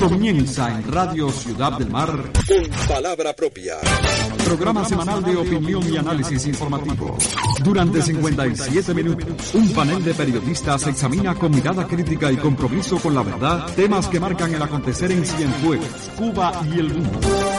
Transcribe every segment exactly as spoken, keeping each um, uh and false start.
Comienza en Radio Ciudad del Mar con Palabra Propia, programa semanal de opinión y análisis informativo. Durante cincuenta y siete minutos, un panel de periodistas examina con mirada crítica y compromiso con la verdad temas que marcan el acontecer en Cienfuegos, Cuba y el mundo.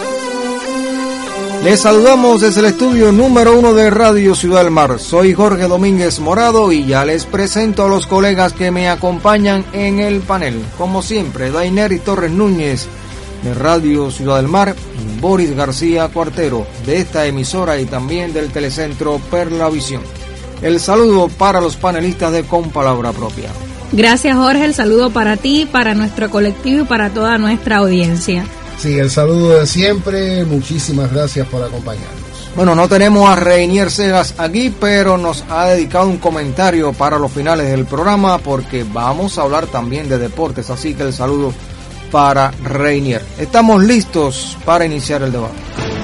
Les saludamos desde el estudio número uno de Radio Ciudad del Mar. Soy Jorge Domínguez Morado y ya les presento a los colegas que me acompañan en el panel. Como siempre, Daineri Torres Núñez de Radio Ciudad del Mar y Boris García Cuartero de esta emisora y también del telecentro Perlavisión. El saludo para los panelistas de Con Palabra Propia. Gracias, Jorge. El saludo para ti, para nuestro colectivo y para toda nuestra audiencia. Sí, el saludo de siempre, muchísimas gracias por acompañarnos. Bueno, no tenemos a Reinier Segas aquí, pero nos ha dedicado un comentario para los finales del programa porque vamos a hablar también de deportes, así que el saludo para Reinier. Estamos listos para iniciar el debate.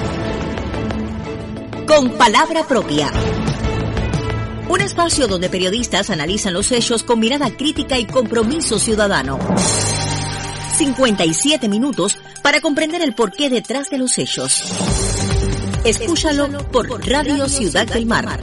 Con Palabra Propia. Un espacio donde periodistas analizan los hechos con mirada crítica y compromiso ciudadano. cincuenta y siete minutos para comprender el porqué detrás de los hechos. Escúchalo por Radio Ciudad del Mar.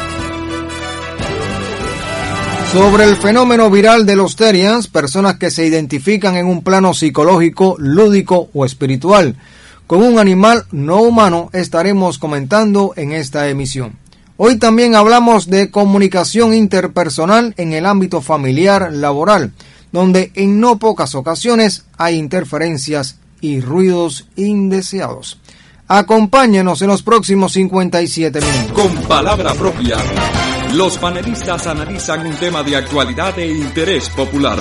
Sobre el fenómeno viral de los Terians, personas que se identifican en un plano psicológico, lúdico o espiritual con un animal no humano, estaremos comentando en esta emisión. Hoy también hablamos de comunicación interpersonal en el ámbito familiar, laboral, donde en no pocas ocasiones hay interferencias y ruidos indeseados. Acompáñenos en los próximos cincuenta y siete minutos. Con Palabra Propia, los panelistas analizan un tema de actualidad e interés popular.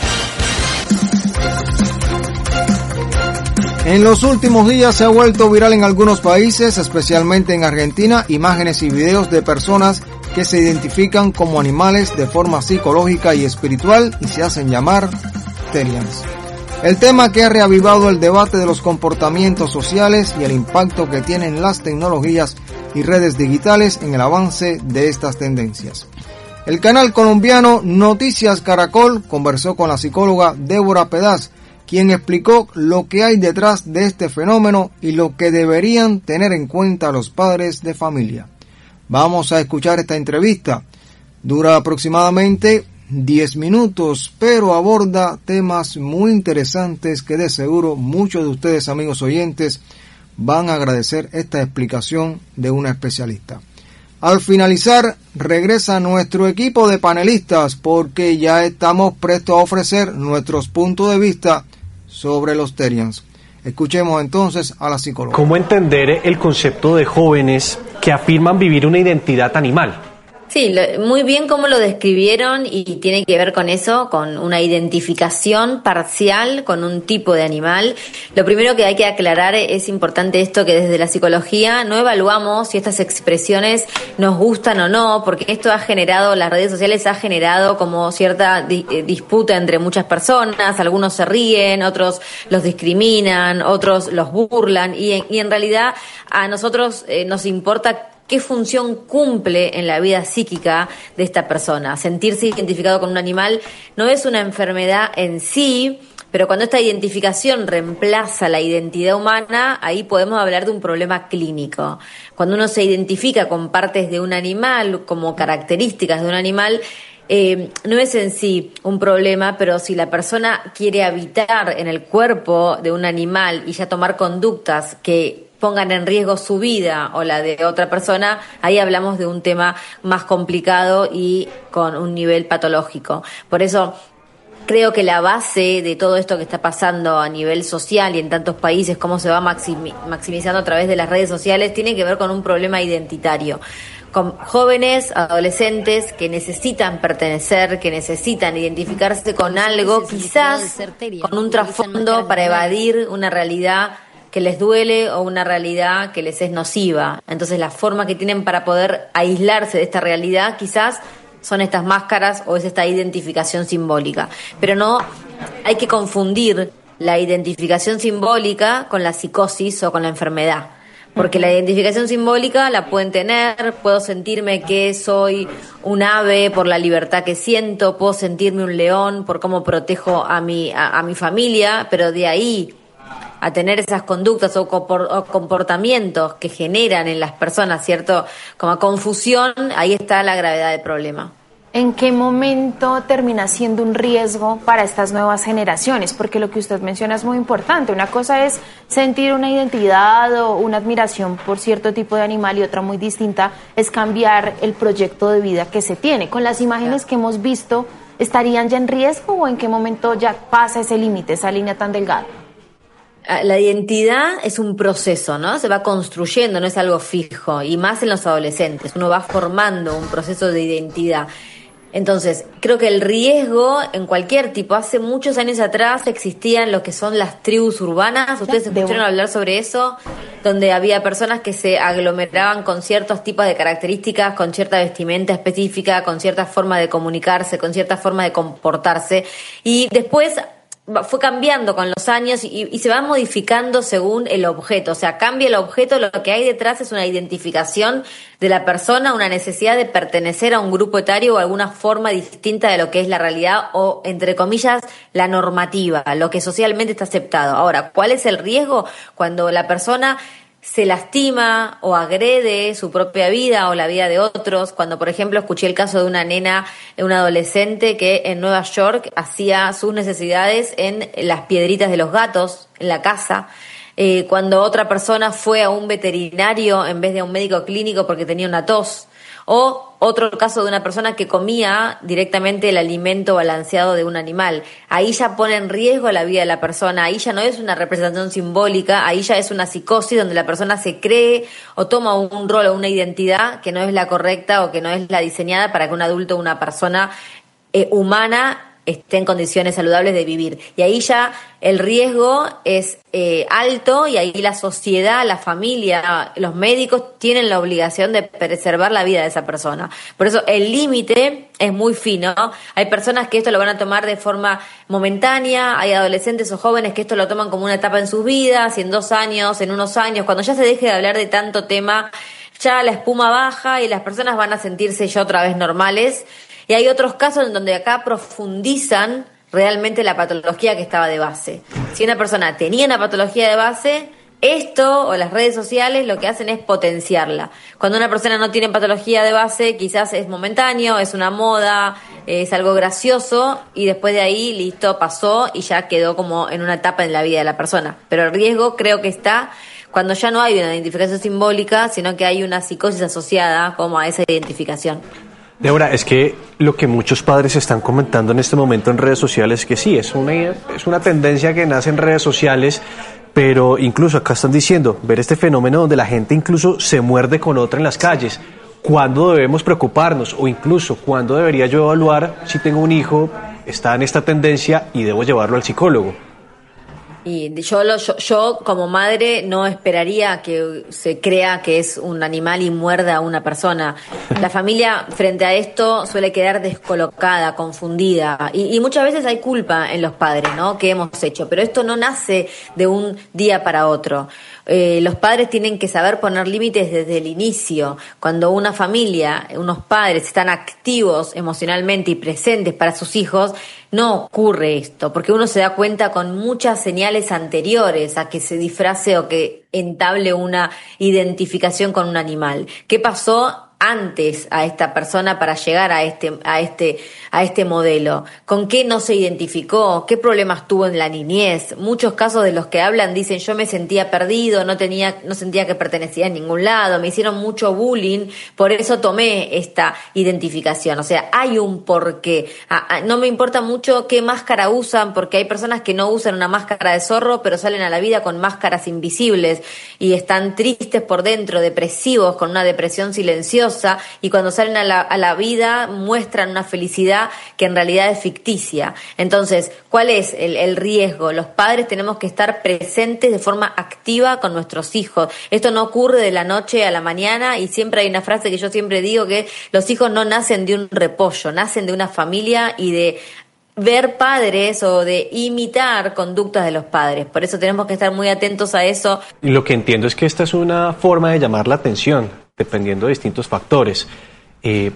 En los últimos días se ha vuelto viral en algunos países, especialmente en Argentina, imágenes y videos de personas que se identifican como animales de forma psicológica y espiritual y se hacen llamar Terians. El tema que ha reavivado el debate de los comportamientos sociales y el impacto que tienen las tecnologías y redes digitales en el avance de estas tendencias. El canal colombiano Noticias Caracol conversó con la psicóloga Débora Pedaz, quien explicó lo que hay detrás de este fenómeno y lo que deberían tener en cuenta los padres de familia. Vamos a escuchar esta entrevista. Dura aproximadamente diez minutos, pero aborda temas muy interesantes que de seguro muchos de ustedes, amigos oyentes, van a agradecer esta explicación de una especialista. Al finalizar, regresa nuestro equipo de panelistas porque ya estamos prestos a ofrecer nuestros puntos de vista sobre los Terians. Escuchemos entonces a la psicóloga. ¿Cómo entender el concepto de jóvenes que afirman vivir una identidad animal? Sí, lo, muy bien cómo lo describieron y tiene que ver con eso, con una identificación parcial con un tipo de animal. Lo primero que hay que aclarar es importante esto que desde la psicología no evaluamos si estas expresiones nos gustan o no, porque esto ha generado, las redes sociales ha generado como cierta di, eh, disputa entre muchas personas, algunos se ríen, otros los discriminan, otros los burlan y, y en realidad a nosotros eh, nos importa qué función cumple en la vida psíquica de esta persona. Sentirse identificado con un animal no es una enfermedad en sí, pero cuando esta identificación reemplaza la identidad humana, ahí podemos hablar de un problema clínico. Cuando uno se identifica con partes de un animal, como características de un animal, Eh, no es en sí un problema, pero si la persona quiere habitar en el cuerpo de un animal y ya tomar conductas que pongan en riesgo su vida o la de otra persona, ahí hablamos de un tema más complicado y con un nivel patológico. Por eso creo que la base de todo esto que está pasando a nivel social y en tantos países, cómo se va maximi- maximizando a través de las redes sociales, tiene que ver con un problema identitario. Con jóvenes, adolescentes que necesitan pertenecer, que necesitan identificarse con algo, quizás con un trasfondo para evadir una realidad que les duele o una realidad que les es nociva. Entonces la forma que tienen para poder aislarse de esta realidad quizás son estas máscaras o es esta identificación simbólica. Pero no hay que confundir la identificación simbólica con la psicosis o con la enfermedad. Porque la identificación simbólica la pueden tener, puedo sentirme que soy un ave por la libertad que siento, puedo sentirme un león por cómo protejo a mi, a, a mi familia, pero de ahí a tener esas conductas o comportamientos que generan en las personas, ¿cierto? Como confusión, ahí está la gravedad del problema. ¿En qué momento termina siendo un riesgo para estas nuevas generaciones? Porque lo que usted menciona es muy importante. Una cosa es sentir una identidad o una admiración por cierto tipo de animal y otra muy distinta es cambiar el proyecto de vida que se tiene. Con las imágenes que hemos visto, ¿estarían ya en riesgo o en qué momento ya pasa ese límite, esa línea tan delgada? La identidad es un proceso, ¿no? Se va construyendo, no es algo fijo, y más en los adolescentes. Uno va formando un proceso de identidad. Entonces, creo que el riesgo en cualquier tipo, hace muchos años atrás existían lo que son las tribus urbanas, ustedes escucharon hablar sobre eso, donde había personas que se aglomeraban con ciertos tipos de características, con cierta vestimenta específica, con cierta forma de comunicarse, con cierta forma de comportarse, y después fue cambiando con los años y, y se va modificando según el objeto. O sea, cambia el objeto, lo que hay detrás es una identificación de la persona, una necesidad de pertenecer a un grupo etario o alguna forma distinta de lo que es la realidad o, entre comillas, la normativa, lo que socialmente está aceptado. Ahora, ¿cuál es el riesgo? Cuando la persona se lastima o agrede su propia vida o la vida de otros. Cuando, por ejemplo, escuché el caso de una nena, una adolescente que en Nueva York hacía sus necesidades en las piedritas de los gatos, en la casa. Eh, cuando otra persona fue a un veterinario en vez de a un médico clínico porque tenía una tos. O otro caso de una persona que comía directamente el alimento balanceado de un animal. Ahí ya pone en riesgo la vida de la persona, ahí ya no es una representación simbólica, ahí ya es una psicosis donde la persona se cree o toma un rol o una identidad que no es la correcta o que no es la diseñada para que un adulto o una persona eh, humana esté en condiciones saludables de vivir. Y ahí ya el riesgo es eh, alto y ahí la sociedad, la familia, los médicos tienen la obligación de preservar la vida de esa persona. Por eso el límite es muy fino. Hay personas que esto lo van a tomar de forma momentánea, hay adolescentes o jóvenes que esto lo toman como una etapa en sus vidas, y en dos años, en unos años, cuando ya se deje de hablar de tanto tema, ya la espuma baja y las personas van a sentirse ya otra vez normales. Y hay otros casos en donde acá profundizan realmente la patología que estaba de base. Si una persona tenía una patología de base, esto o las redes sociales lo que hacen es potenciarla. Cuando una persona no tiene patología de base, quizás es momentáneo, es una moda, es algo gracioso, y después de ahí, listo, pasó y ya quedó como en una etapa en la vida de la persona. Pero el riesgo creo que está cuando ya no hay una identificación simbólica, sino que hay una psicosis asociada como a esa identificación. Débora, es que lo que muchos padres están comentando en este momento en redes sociales, que sí, es una, es una tendencia que nace en redes sociales, pero incluso acá están diciendo, ver este fenómeno donde la gente incluso se muerde con otra en las calles. ¿Cuándo debemos preocuparnos? O incluso, ¿cuándo debería yo evaluar si tengo un hijo, está en esta tendencia y debo llevarlo al psicólogo? Y yo, lo, yo, yo como madre no esperaría que se crea que es un animal y muerda a una persona. La familia frente a esto suele quedar descolocada, confundida, y, y muchas veces hay culpa en los padres, ¿no? Que hemos hecho, pero esto no nace de un día para otro. Eh, los padres tienen que saber poner límites desde el inicio. Cuando una familia, unos padres están activos emocionalmente y presentes para sus hijos, no ocurre esto, porque uno se da cuenta con muchas señales anteriores a que se disfrace o que entable una identificación con un animal. ¿Qué pasó antes a esta persona para llegar a este a este a este modelo? ¿Con qué no se identificó? ¿Qué problemas tuvo en la niñez? Muchos casos de los que hablan dicen: yo me sentía perdido, no tenía no sentía que pertenecía a ningún lado, me hicieron mucho bullying, por eso tomé esta identificación. O sea, hay un porqué. No me importa mucho qué máscara usan, porque hay personas que no usan una máscara de zorro, pero salen a la vida con máscaras invisibles y están tristes por dentro, depresivos, con una depresión silenciosa, y cuando salen a la, a la vida muestran una felicidad que en realidad es ficticia. Entonces, ¿cuál es el, el riesgo? Los padres tenemos que estar presentes de forma activa con nuestros hijos. Esto no ocurre de la noche a la mañana, y siempre hay una frase que yo siempre digo, que los hijos no nacen de un repollo, nacen de una familia y de ver padres o de imitar conductas de los padres. Por eso tenemos que estar muy atentos a eso. Y lo que entiendo es que esta es una forma de llamar la atención, dependiendo de distintos factores. Eh,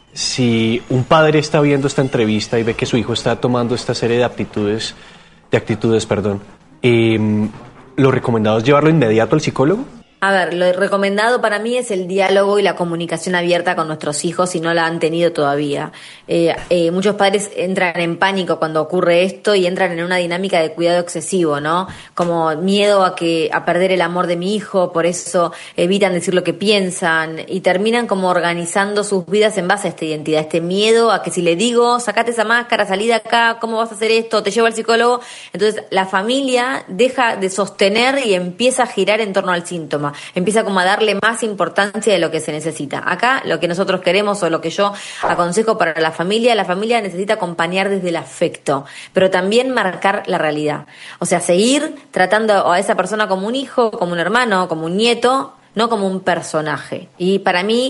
si un padre está viendo esta entrevista y ve que su hijo está tomando esta serie de aptitudes, de actitudes, perdón, eh, ¿lo recomendado es llevarlo inmediato al psicólogo? A ver, lo recomendado para mí es el diálogo y la comunicación abierta con nuestros hijos si no la han tenido todavía. Eh, eh, muchos padres entran en pánico cuando ocurre esto y entran en una dinámica de cuidado excesivo, ¿no? Como miedo a que a perder el amor de mi hijo, por eso evitan decir lo que piensan y terminan como organizando sus vidas en base a esta identidad, este miedo a que si le digo, sacate esa máscara, salí de acá, ¿cómo vas a hacer esto? Te llevo al psicólogo. Entonces la familia deja de sostener y empieza a girar en torno al síntoma. Empieza como a darle más importancia de lo que se necesita. Acá lo que nosotros queremos o lo que yo aconsejo para la familia, la familia necesita acompañar desde el afecto, pero también marcar la realidad. O sea, seguir tratando a esa persona como un hijo, como un hermano, como un nieto, no como un personaje. Y para mí,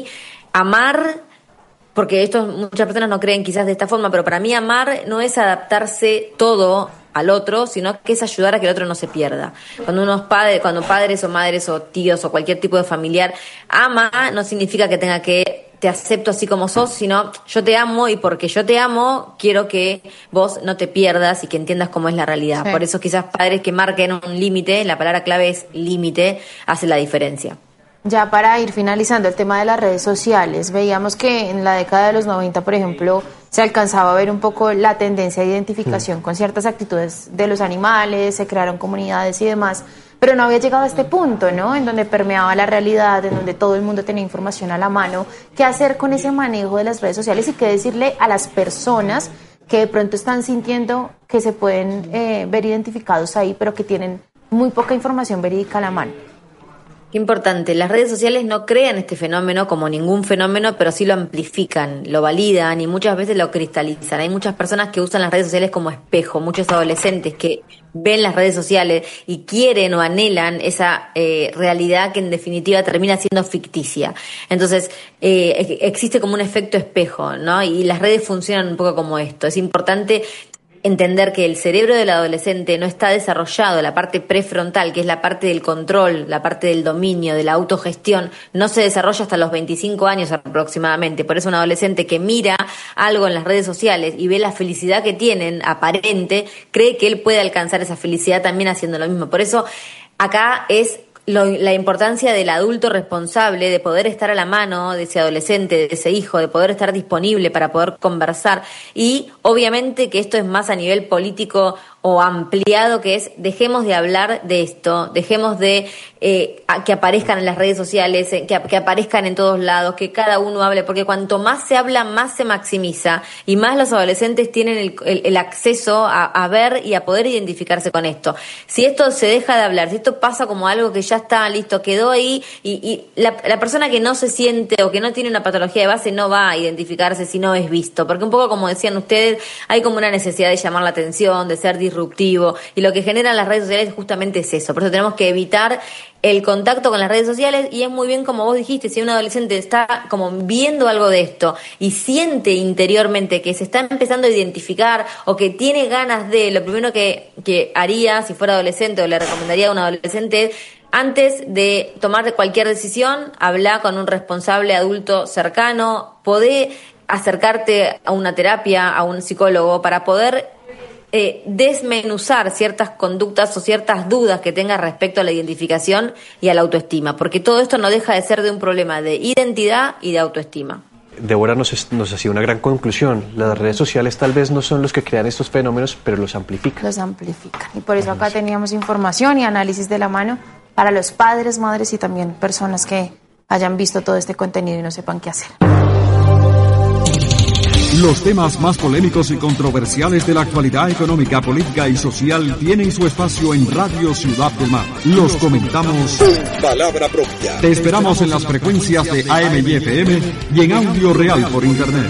amar, porque esto muchas personas no creen quizás de esta forma, pero para mí amar no es adaptarse todo al otro, sino que es ayudar a que el otro no se pierda. Cuando unos padres, cuando padres o madres o tíos o cualquier tipo de familiar ama, no significa que tenga que te acepto así como sos, sino yo te amo y porque yo te amo quiero que vos no te pierdas y que entiendas cómo es la realidad. Sí. Por eso quizás padres que marquen un límite, la palabra clave es límite, hace la diferencia. Ya para ir finalizando el tema de las redes sociales, veíamos que en la década de los noventa, por ejemplo, se alcanzaba a ver un poco la tendencia de identificación con ciertas actitudes de los animales, se crearon comunidades y demás, pero no había llegado a este punto, ¿no? En donde permeaba la realidad, en donde todo el mundo tenía información a la mano. ¿Qué hacer con ese manejo de las redes sociales y qué decirle a las personas que de pronto están sintiendo que se pueden eh, ver identificados ahí, pero que tienen muy poca información verídica a la mano? Qué importante, las redes sociales no crean este fenómeno como ningún fenómeno, pero sí lo amplifican, lo validan y muchas veces lo cristalizan. Hay muchas personas que usan las redes sociales como espejo, muchos adolescentes que ven las redes sociales y quieren o anhelan esa eh, realidad que en definitiva termina siendo ficticia. Entonces, eh, existe como un efecto espejo, ¿no? Y las redes funcionan un poco como esto. Es importante entender que el cerebro del adolescente no está desarrollado, la parte prefrontal, que es la parte del control, la parte del dominio, de la autogestión, no se desarrolla hasta los veinticinco años aproximadamente. Por eso un adolescente que mira algo en las redes sociales y ve la felicidad que tienen, aparente, cree que él puede alcanzar esa felicidad también haciendo lo mismo. Por eso acá es Lo, la importancia del adulto responsable, de poder estar a la mano de ese adolescente, de ese hijo, de poder estar disponible para poder conversar y obviamente que esto es más a nivel político o ampliado, que es dejemos de hablar de esto, dejemos de eh, a, que aparezcan en las redes sociales, eh, que, que aparezcan en todos lados, que cada uno hable, porque cuanto más se habla, más se maximiza y más los adolescentes tienen el, el, el acceso a, a ver y a poder identificarse con esto. Si esto se deja de hablar, si esto pasa como algo que ya está listo, quedó ahí y, y la, la persona que no se siente o que no tiene una patología de base no va a identificarse si no es visto, porque un poco como decían ustedes, hay como una necesidad de llamar la atención, de ser disruptivo, y lo que generan las redes sociales justamente es eso. Por eso tenemos que evitar el contacto con las redes sociales y es muy bien como vos dijiste, si un adolescente está como viendo algo de esto y siente interiormente que se está empezando a identificar o que tiene ganas de, lo primero que, que haría si fuera adolescente o le recomendaría a un adolescente es antes de tomar cualquier decisión, hablar con un responsable adulto cercano, poder acercarte a una terapia, a un psicólogo para poder Eh, desmenuzar ciertas conductas o ciertas dudas que tenga respecto a la identificación y a la autoestima, porque todo esto no deja de ser de un problema de identidad y de autoestima. Débora nos, nos hacía una gran conclusión. Las redes sociales tal vez no son los que crean estos fenómenos, pero los amplifican. Los amplifican. Y por eso acá teníamos información y análisis de la mano para los padres, madres y también personas que hayan visto todo este contenido y no sepan qué hacer. Los temas más polémicos y controversiales de la actualidad económica, política y social tienen su espacio en Radio Ciudad del Mar. Los comentamos. Palabra propia. Te esperamos en las frecuencias de A M y F M y en audio real por Internet.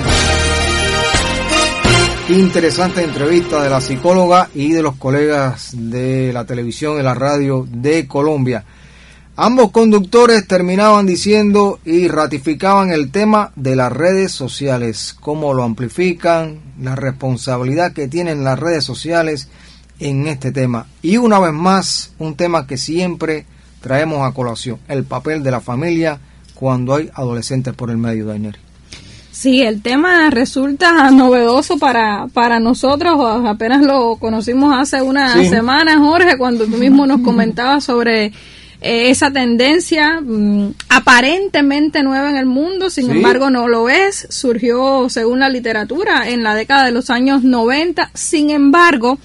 Interesante entrevista de la psicóloga y de los colegas de la televisión y la radio de Colombia. Ambos conductores terminaban diciendo y ratificaban el tema de las redes sociales, cómo lo amplifican, la responsabilidad que tienen las redes sociales en este tema. Y una vez más, un tema que siempre traemos a colación, el papel de la familia cuando hay adolescentes por el medio, Daineri. Sí, el tema resulta novedoso para, para nosotros, apenas lo conocimos hace una sí. semana, Jorge, cuando tú mismo nos comentabas sobre eh, esa tendencia mmm, aparentemente nueva en el mundo, sin sí. embargo no lo es, surgió según la literatura en la década de los años noventa, sin embargo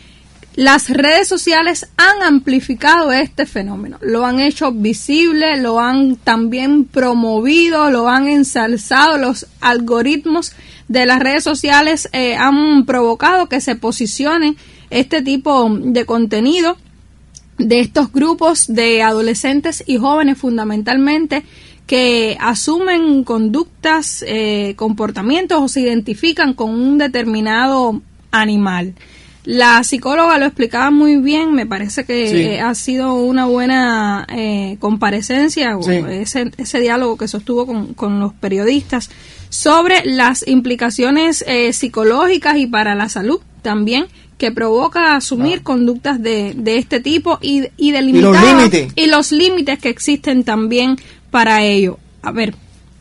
las redes sociales han amplificado este fenómeno, lo han hecho visible, lo han también promovido, lo han ensalzado. Los algoritmos de las redes sociales eh, han provocado que se posicione este tipo de contenido de estos grupos de adolescentes y jóvenes fundamentalmente que asumen conductas, eh, comportamientos o se identifican con un determinado animal. La psicóloga lo explicaba muy bien, me parece que sí. eh, ha sido una buena eh, comparecencia, sí. ese, ese diálogo que sostuvo con, con los periodistas sobre las implicaciones eh, psicológicas y para la salud también que provoca asumir ah. conductas de, de este tipo y, y delimitadas y los límites y los límites que existen también para ello. A ver,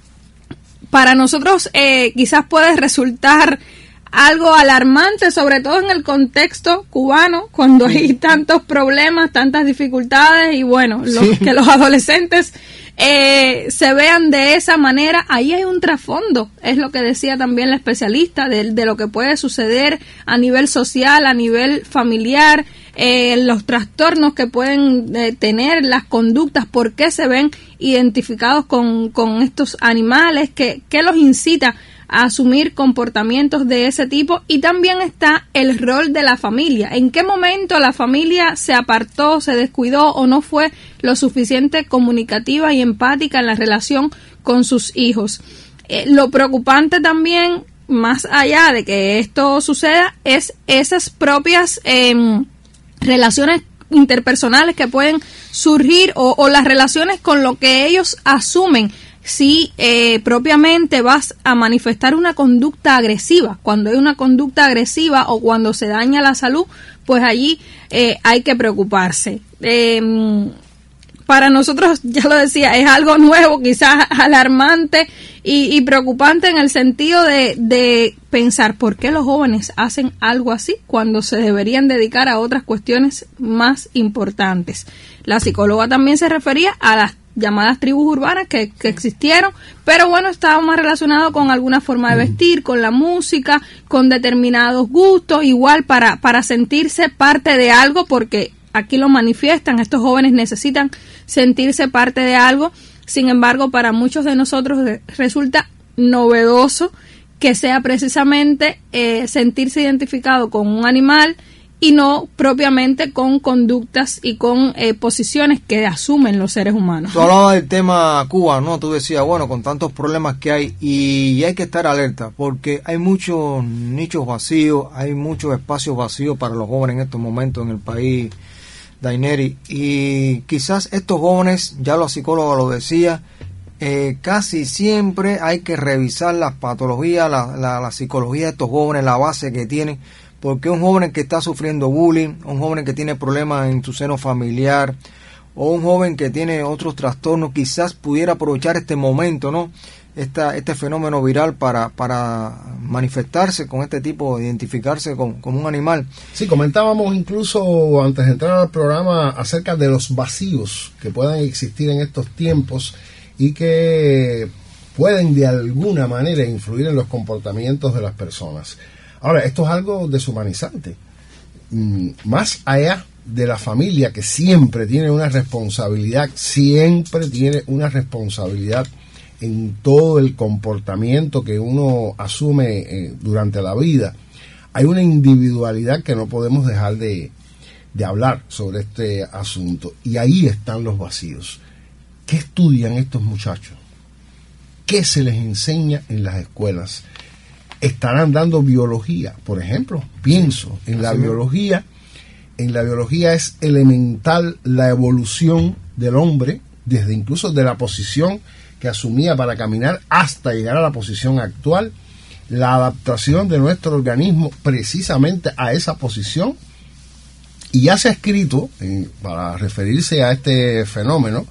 para nosotros eh, quizás puede resultar algo alarmante, sobre todo en el contexto cubano, cuando hay tantos problemas, tantas dificultades y bueno, los, sí. que los adolescentes eh, se vean de esa manera. Ahí hay un trasfondo, es lo que decía también la especialista, de, de lo que puede suceder a nivel social, a nivel familiar, eh, los trastornos que pueden eh, tener, las conductas, por qué se ven identificados con, con estos animales, qué, qué los incita a asumir comportamientos de ese tipo. Y también está el rol de la familia. ¿En qué momento la familia se apartó, se descuidó o no fue lo suficiente comunicativa y empática en la relación con sus hijos? Eh, lo preocupante también, más allá de que esto suceda, es esas propias eh, relaciones interpersonales que pueden surgir o, o las relaciones con lo que ellos asumen. Si eh, propiamente vas a manifestar una conducta agresiva, cuando hay una conducta agresiva o cuando se daña la salud, pues allí eh, hay que preocuparse. Eh, para nosotros, ya lo decía, es algo nuevo, quizás alarmante y, y preocupante en el sentido de, de pensar por qué los jóvenes hacen algo así cuando se deberían dedicar a otras cuestiones más importantes. La psicóloga también se refería a las llamadas tribus urbanas que, que existieron, pero bueno, estaba más relacionado con alguna forma de vestir, con la música, con determinados gustos, igual para, para sentirse parte de algo, porque aquí lo manifiestan, estos jóvenes necesitan sentirse parte de algo. Sin embargo, para muchos de nosotros resulta novedoso que sea precisamente eh, sentirse identificado con un animal y no propiamente con conductas y con eh, posiciones que asumen los seres humanos. Tú hablabas del tema Cuba, ¿no? Tú decías, bueno, con tantos problemas que hay, y hay que estar alerta, porque hay muchos nichos vacíos, hay muchos espacios vacíos para los jóvenes en estos momentos en el país, Daineri, y quizás estos jóvenes, ya la psicóloga lo decía, eh, casi siempre hay que revisar las patologías, la, la, la psicología de estos jóvenes, la base que tienen, porque un joven que está sufriendo bullying, un joven que tiene problemas en su seno familiar, o un joven que tiene otros trastornos, quizás pudiera aprovechar este momento, ¿no? Esta, este fenómeno viral para, para manifestarse con este tipo, identificarse con, con un animal. Sí, comentábamos incluso antes de entrar al programa acerca de los vacíos que puedan existir en estos tiempos y que pueden de alguna manera influir en los comportamientos de las personas. Ahora, esto es algo deshumanizante. Más allá de la familia, que siempre tiene una responsabilidad, siempre tiene una responsabilidad en todo el comportamiento que uno asume eh, durante la vida, hay una individualidad que no podemos dejar de, de hablar sobre este asunto. Y ahí están los vacíos. ¿Qué estudian estos muchachos? ¿Qué se les enseña en las escuelas? ¿Estarán dando biología? Por ejemplo, pienso en la biología en la biología es elemental la evolución del hombre, desde incluso de la posición que asumía para caminar hasta llegar a la posición actual, la adaptación de nuestro organismo precisamente a esa posición. Y ya se ha escrito, eh, para referirse a este fenómeno,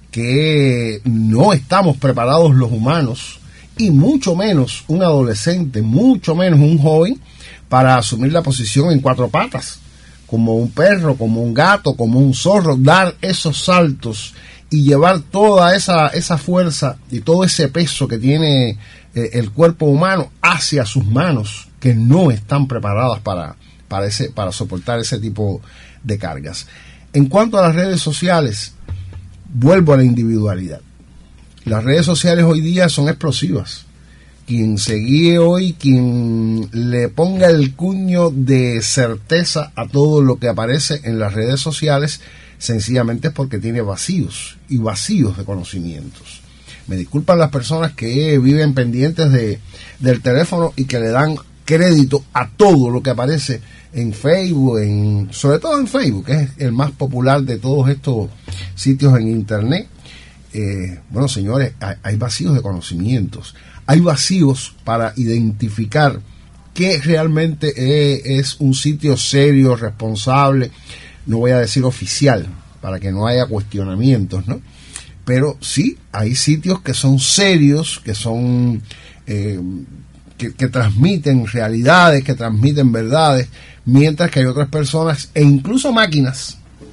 que no estamos preparados los humanos, y mucho menos un adolescente, mucho menos un joven, para asumir la posición en cuatro patas, como un perro, como un gato, como un zorro, dar esos saltos y llevar toda esa, esa fuerza y todo ese peso que tiene eh, el cuerpo humano hacia sus manos, que no están preparadas para, para, ese, para soportar ese tipo de cargas. En cuanto a las redes sociales, vuelvo a la individualidad. Las redes sociales hoy día son explosivas. Quien se guíe hoy, quien le ponga el cuño de certeza a todo lo que aparece en las redes sociales, sencillamente es porque tiene vacíos y vacíos de conocimientos. Me disculpan las personas que viven pendientes de, del teléfono y que le dan crédito a todo lo que aparece en Facebook, en, sobre todo en Facebook, que es el más popular de todos estos sitios en internet. Eh, bueno, señores, hay, hay vacíos de conocimientos, hay vacíos para identificar qué realmente es, es un sitio serio, responsable, no voy a decir oficial, para que no haya cuestionamientos, ¿no? Pero sí, hay sitios que son serios, que son eh, que, que transmiten realidades, que transmiten verdades, mientras que hay otras personas e incluso máquinas.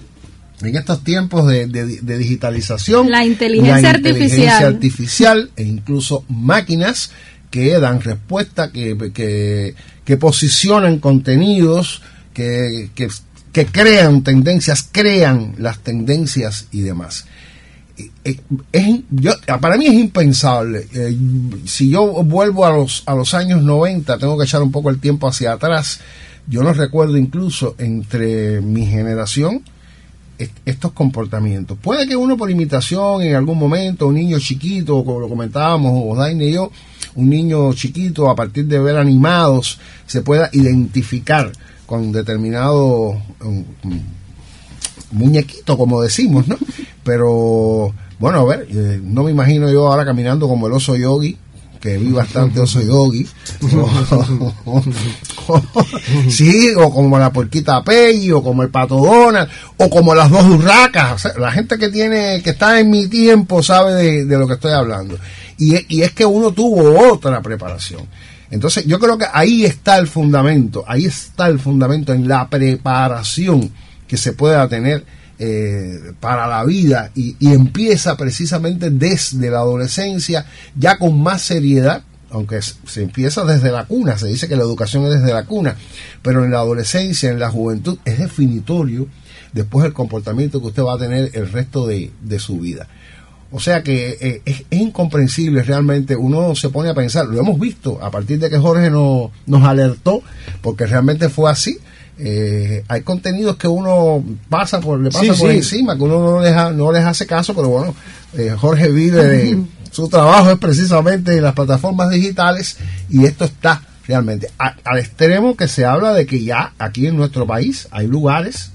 En estos tiempos de, de, de digitalización, la inteligencia, la inteligencia artificial. artificial e incluso máquinas que dan respuesta, que, que, que posicionan contenidos, que, que, que crean tendencias, crean las tendencias y demás. Es, es, yo, para mí es impensable. Eh, si yo vuelvo a los, a los años noventa, tengo que echar un poco el tiempo hacia atrás. Yo no recuerdo incluso entre mi generación estos comportamientos. Puede que uno por imitación en algún momento, un niño chiquito, como lo comentábamos, Odaine y yo, un niño chiquito a partir de ver animados se pueda identificar con determinado um, muñequito, como decimos, ¿no? Pero bueno, a ver, eh, no me imagino yo ahora caminando como el oso Yogi, que vi bastante oso Yogi, o, o, sí, o como la porquita Peggy, o como el Pato Donald, o como las dos urracas. O sea, la gente que tiene, que está en mi tiempo sabe de, de lo que estoy hablando. Y, y es que uno tuvo otra preparación. Entonces yo creo que ahí está el fundamento, ahí está el fundamento en la preparación que se pueda tener Eh, para la vida, y, y empieza precisamente desde la adolescencia, ya con más seriedad, aunque se empieza desde la cuna. Se dice que la educación es desde la cuna, pero en la adolescencia, en la juventud, es definitorio después el comportamiento que usted va a tener el resto de, de su vida. O sea que eh, es, es incomprensible realmente. Uno se pone a pensar, lo hemos visto a partir de que Jorge nos, nos alertó, porque realmente fue así. Eh, hay contenidos que uno pasa por le pasa sí, por sí. encima, que uno no les, ha, no les hace caso, pero bueno, eh, Jorge vive de, su trabajo es precisamente en las plataformas digitales, y esto está realmente a, al extremo que se habla de que ya aquí en nuestro país hay lugares,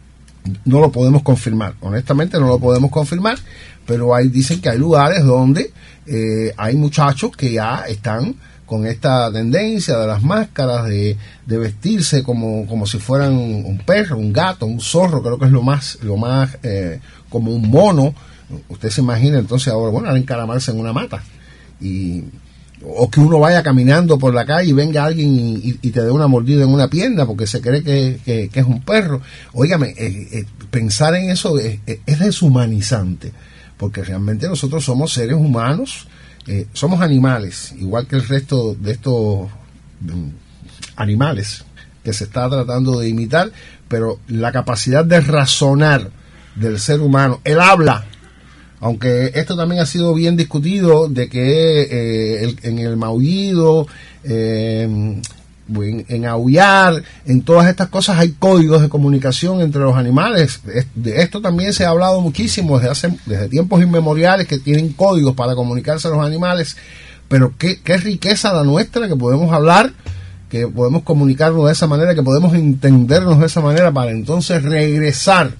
no lo podemos confirmar, honestamente no lo podemos confirmar, pero hay, dicen que hay lugares donde eh, hay muchachos que ya están con esta tendencia de las máscaras, de, de vestirse como, como si fueran un perro, un gato, un zorro, creo que es lo más, lo más eh, como un mono. Usted se imagina entonces ahora, bueno, al encaramarse en una mata, y o que uno vaya caminando por la calle y venga alguien y, y te dé una mordida en una pierna porque se cree que, que, que es un perro. Óigame, eh, eh, pensar en eso es, es deshumanizante, porque realmente nosotros somos seres humanos. Eh, somos animales, igual que el resto de estos um, animales que se está tratando de imitar, pero la capacidad de razonar del ser humano, el habla, aunque esto también ha sido bien discutido, de que eh, el, en el maullido, eh, en, en aullar, en todas estas cosas hay códigos de comunicación entre los animales. De esto también se ha hablado muchísimo desde hace desde tiempos inmemoriales, que tienen códigos para comunicarse a los animales, pero qué, qué riqueza la nuestra, que podemos hablar que podemos comunicarnos de esa manera, que podemos entendernos de esa manera para entonces regresar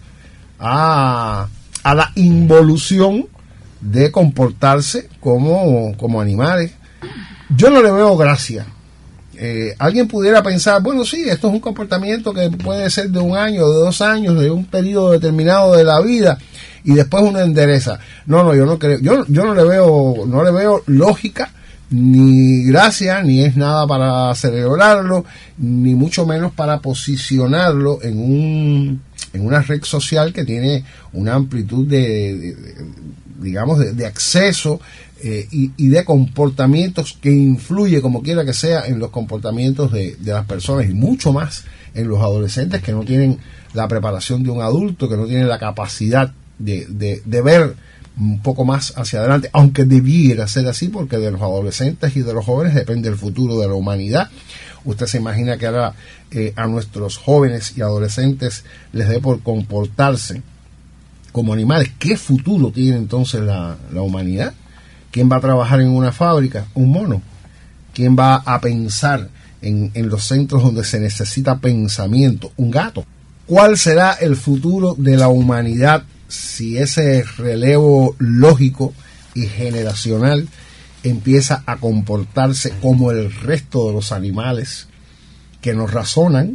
a, a la involución de comportarse como, como animales. Yo no le veo gracia. Eh, alguien pudiera pensar, bueno, sí, esto es un comportamiento que puede ser de un año, de dos años, de un periodo determinado de la vida, y después uno endereza. No, no, yo no creo, yo, yo no le veo, no le veo lógica, ni gracia, ni es nada para celebrarlo, ni mucho menos para posicionarlo en un, en una red social que tiene una amplitud de, de, de digamos, de, de acceso eh, y, y de comportamientos que influye, como quiera que sea, en los comportamientos de, de las personas, y mucho más en los adolescentes que no tienen la preparación de un adulto, que no tienen la capacidad de, de, de ver un poco más hacia adelante, aunque debiera ser así, porque de los adolescentes y de los jóvenes depende el futuro de la humanidad. Usted se imagina que ahora eh, a nuestros jóvenes y adolescentes les dé por comportarse como animales. ¿Qué futuro tiene entonces la, la humanidad? ¿Quién va a trabajar en una fábrica? Un mono. ¿Quién va a pensar en, en los centros donde se necesita pensamiento? Un gato. ¿Cuál será el futuro de la humanidad si ese relevo lógico y generacional empieza a comportarse como el resto de los animales que nos razonan,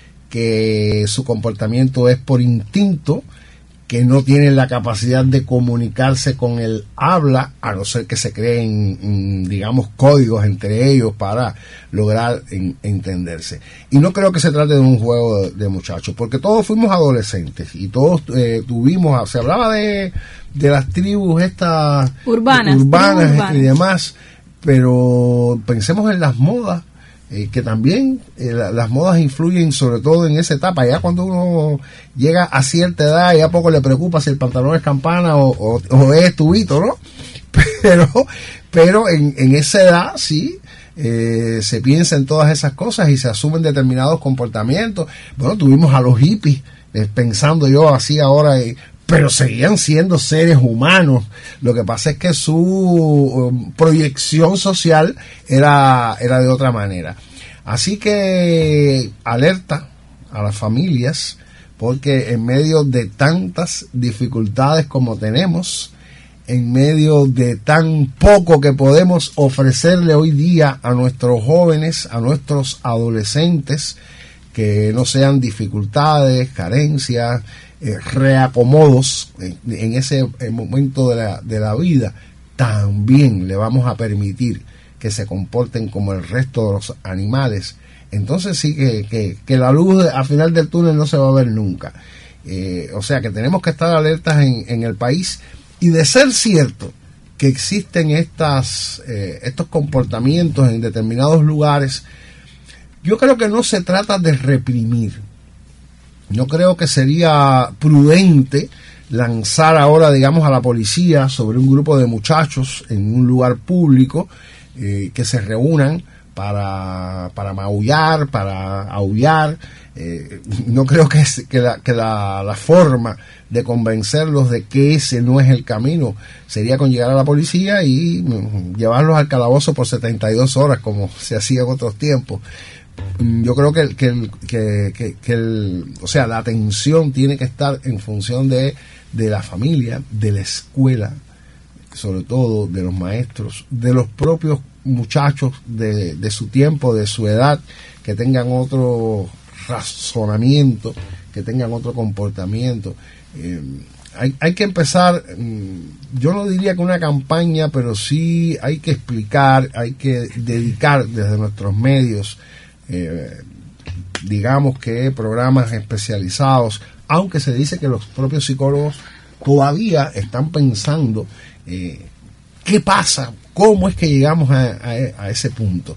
que su comportamiento es por instinto, que no tienen la capacidad de comunicarse con el habla, a no ser que se creen, digamos, códigos entre ellos para lograr en, entenderse? Y no creo que se trate de un juego de, de muchachos, porque todos fuimos adolescentes y todos eh, tuvimos, se hablaba de, de las tribus estas urbanas, urbanas, urbanas y demás, pero pensemos en las modas. Eh, que también eh, la, las modas influyen sobre todo en esa etapa. Ya cuando uno llega a cierta edad, ya poco le preocupa si el pantalón es campana o, o, o es tubito, ¿no? Pero, pero en, en esa edad sí eh, se piensa en todas esas cosas y se asumen determinados comportamientos. Bueno, tuvimos a los hippies, eh, pensando yo así ahora, eh, pero seguían siendo seres humanos. Lo que pasa es que su um, proyección social era, era de otra manera. Así que alerta a las familias, porque en medio de tantas dificultades como tenemos, en medio de tan poco que podemos ofrecerle hoy día a nuestros jóvenes, a nuestros adolescentes, que no sean dificultades, carencias, Eh, reacomodos en, en ese momento de la, de la vida, también le vamos a permitir que se comporten como el resto de los animales. Entonces sí que, que, que la luz al final del túnel no se va a ver nunca. Eh, o sea que tenemos que estar alertas en, en el país, y de ser cierto que existen estas, eh, estos comportamientos en determinados lugares, yo creo que no se trata de reprimir. No creo que sería prudente lanzar ahora, digamos, a la policía sobre un grupo de muchachos en un lugar público eh, que se reúnan para, para maullar, para aullar. Eh, no creo que, que, la, que la, la forma de convencerlos de que ese no es el camino sería con llegar a la policía y llevarlos al calabozo por setenta y dos horas, como se hacía en otros tiempos. Yo creo que, que, que, que, que el, o sea, la atención tiene que estar en función de, de la familia, de la escuela, sobre todo de los maestros, de los propios muchachos de, de su tiempo, de su edad, que tengan otro razonamiento, que tengan otro comportamiento. Eh, hay, hay que empezar, yo no diría que una campaña, pero sí hay que explicar, hay que dedicar desde nuestros medios, Eh, digamos que programas especializados, aunque se dice que los propios psicólogos todavía están pensando eh, qué pasa, cómo es que llegamos a, a, a ese punto,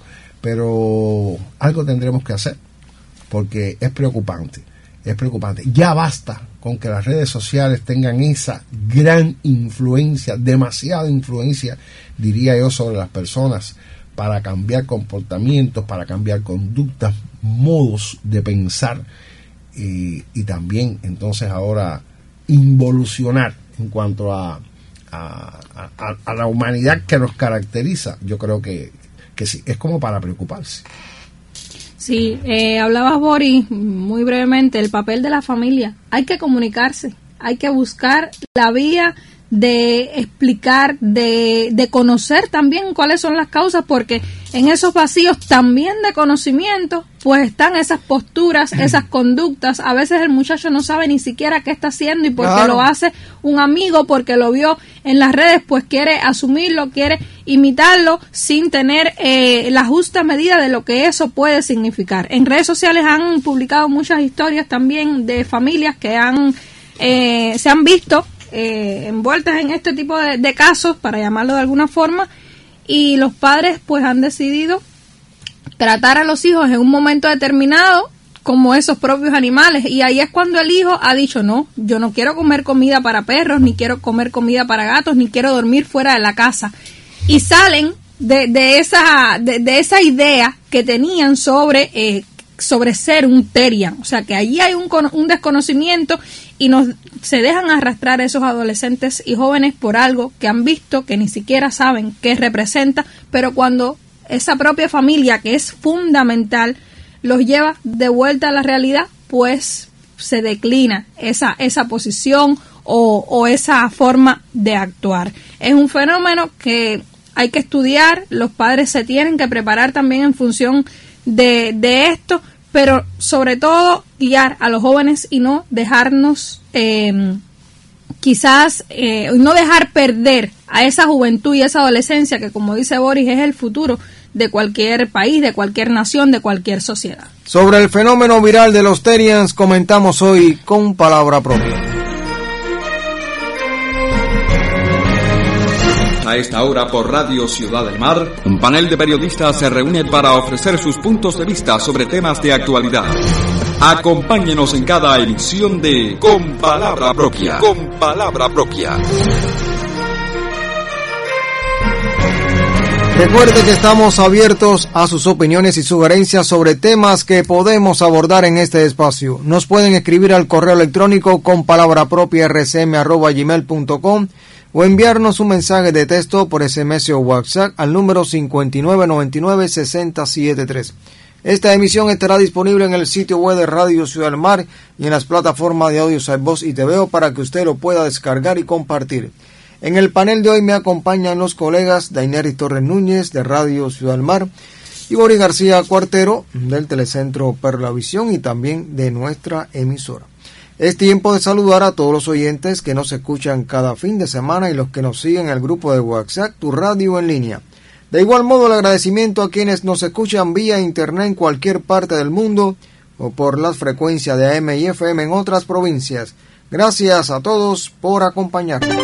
pero algo tendremos que hacer, porque es preocupante, es preocupante. Ya basta con que las redes sociales tengan esa gran influencia, demasiada influencia, diría yo, sobre las personas, para cambiar comportamientos, para cambiar conductas, modos de pensar, eh, y también entonces ahora involucionar en cuanto a, a, a, a la humanidad que nos caracteriza. Yo creo que, que sí, es como para preocuparse. Sí, eh, hablabas, Boris, muy brevemente, el papel de la familia. Hay que comunicarse, hay que buscar la vía de explicar, de, de conocer también cuáles son las causas, porque en esos vacíos también de conocimiento, pues están esas posturas, esas conductas. A veces el muchacho no sabe ni siquiera qué está haciendo y porque claro. lo hace un amigo, porque lo vio en las redes, pues quiere asumirlo, quiere imitarlo sin tener eh, la justa medida de lo que eso puede significar. En redes sociales han publicado muchas historias también de familias que han eh, se han visto Eh, envueltas en este tipo de, de casos, para llamarlo de alguna forma, y los padres pues han decidido tratar a los hijos en un momento determinado como esos propios animales, y ahí es cuando el hijo ha dicho: no, yo no quiero comer comida para perros, ni quiero comer comida para gatos, ni quiero dormir fuera de la casa, y salen de, de esa de, de esa idea que tenían sobre eh, sobre ser un terian, o sea que allí hay un, un desconocimiento y nos se dejan arrastrar esos adolescentes y jóvenes por algo que han visto, que ni siquiera saben qué representa, pero cuando esa propia familia, que es fundamental, los lleva de vuelta a la realidad, pues se declina esa esa posición o, o esa forma de actuar. Es un fenómeno que hay que estudiar, los padres se tienen que preparar también en función de, de esto, pero sobre todo guiar a los jóvenes y no dejarnos, eh, quizás, eh, no dejar perder a esa juventud y esa adolescencia que, como dice Boris, es el futuro de cualquier país, de cualquier nación, de cualquier sociedad. Sobre el fenómeno viral de los terians comentamos hoy con palabra propia. A esta hora por Radio Ciudad del Mar, un panel de periodistas se reúne para ofrecer sus puntos de vista sobre temas de actualidad. Acompáñenos en cada emisión de Con Palabra Propia. Con Palabra Propia. Recuerde que estamos abiertos a sus opiniones y sugerencias sobre temas que podemos abordar en este espacio. Nos pueden escribir al correo electrónico con palabra propia r c m arroba gmail punto com o enviarnos un mensaje de texto por S M S o WhatsApp al número cinco nueve nueve nueve seis cero siete tres. Esta emisión estará disponible en el sitio web de Radio Ciudad del Mar y en las plataformas de audio iVoz y T V O para que usted lo pueda descargar y compartir. En el panel de hoy me acompañan los colegas Daineri Torres Núñez de Radio Ciudad del Mar y Boris García Cuartero del Telecentro Perlavisión y también de nuestra emisora. Es tiempo de saludar a todos los oyentes que nos escuchan cada fin de semana y los que nos siguen en el grupo de WhatsApp Tu Radio en Línea. De igual modo, el agradecimiento a quienes nos escuchan vía internet en cualquier parte del mundo o por las frecuencias de A M y F M en otras provincias. Gracias a todos por acompañarnos.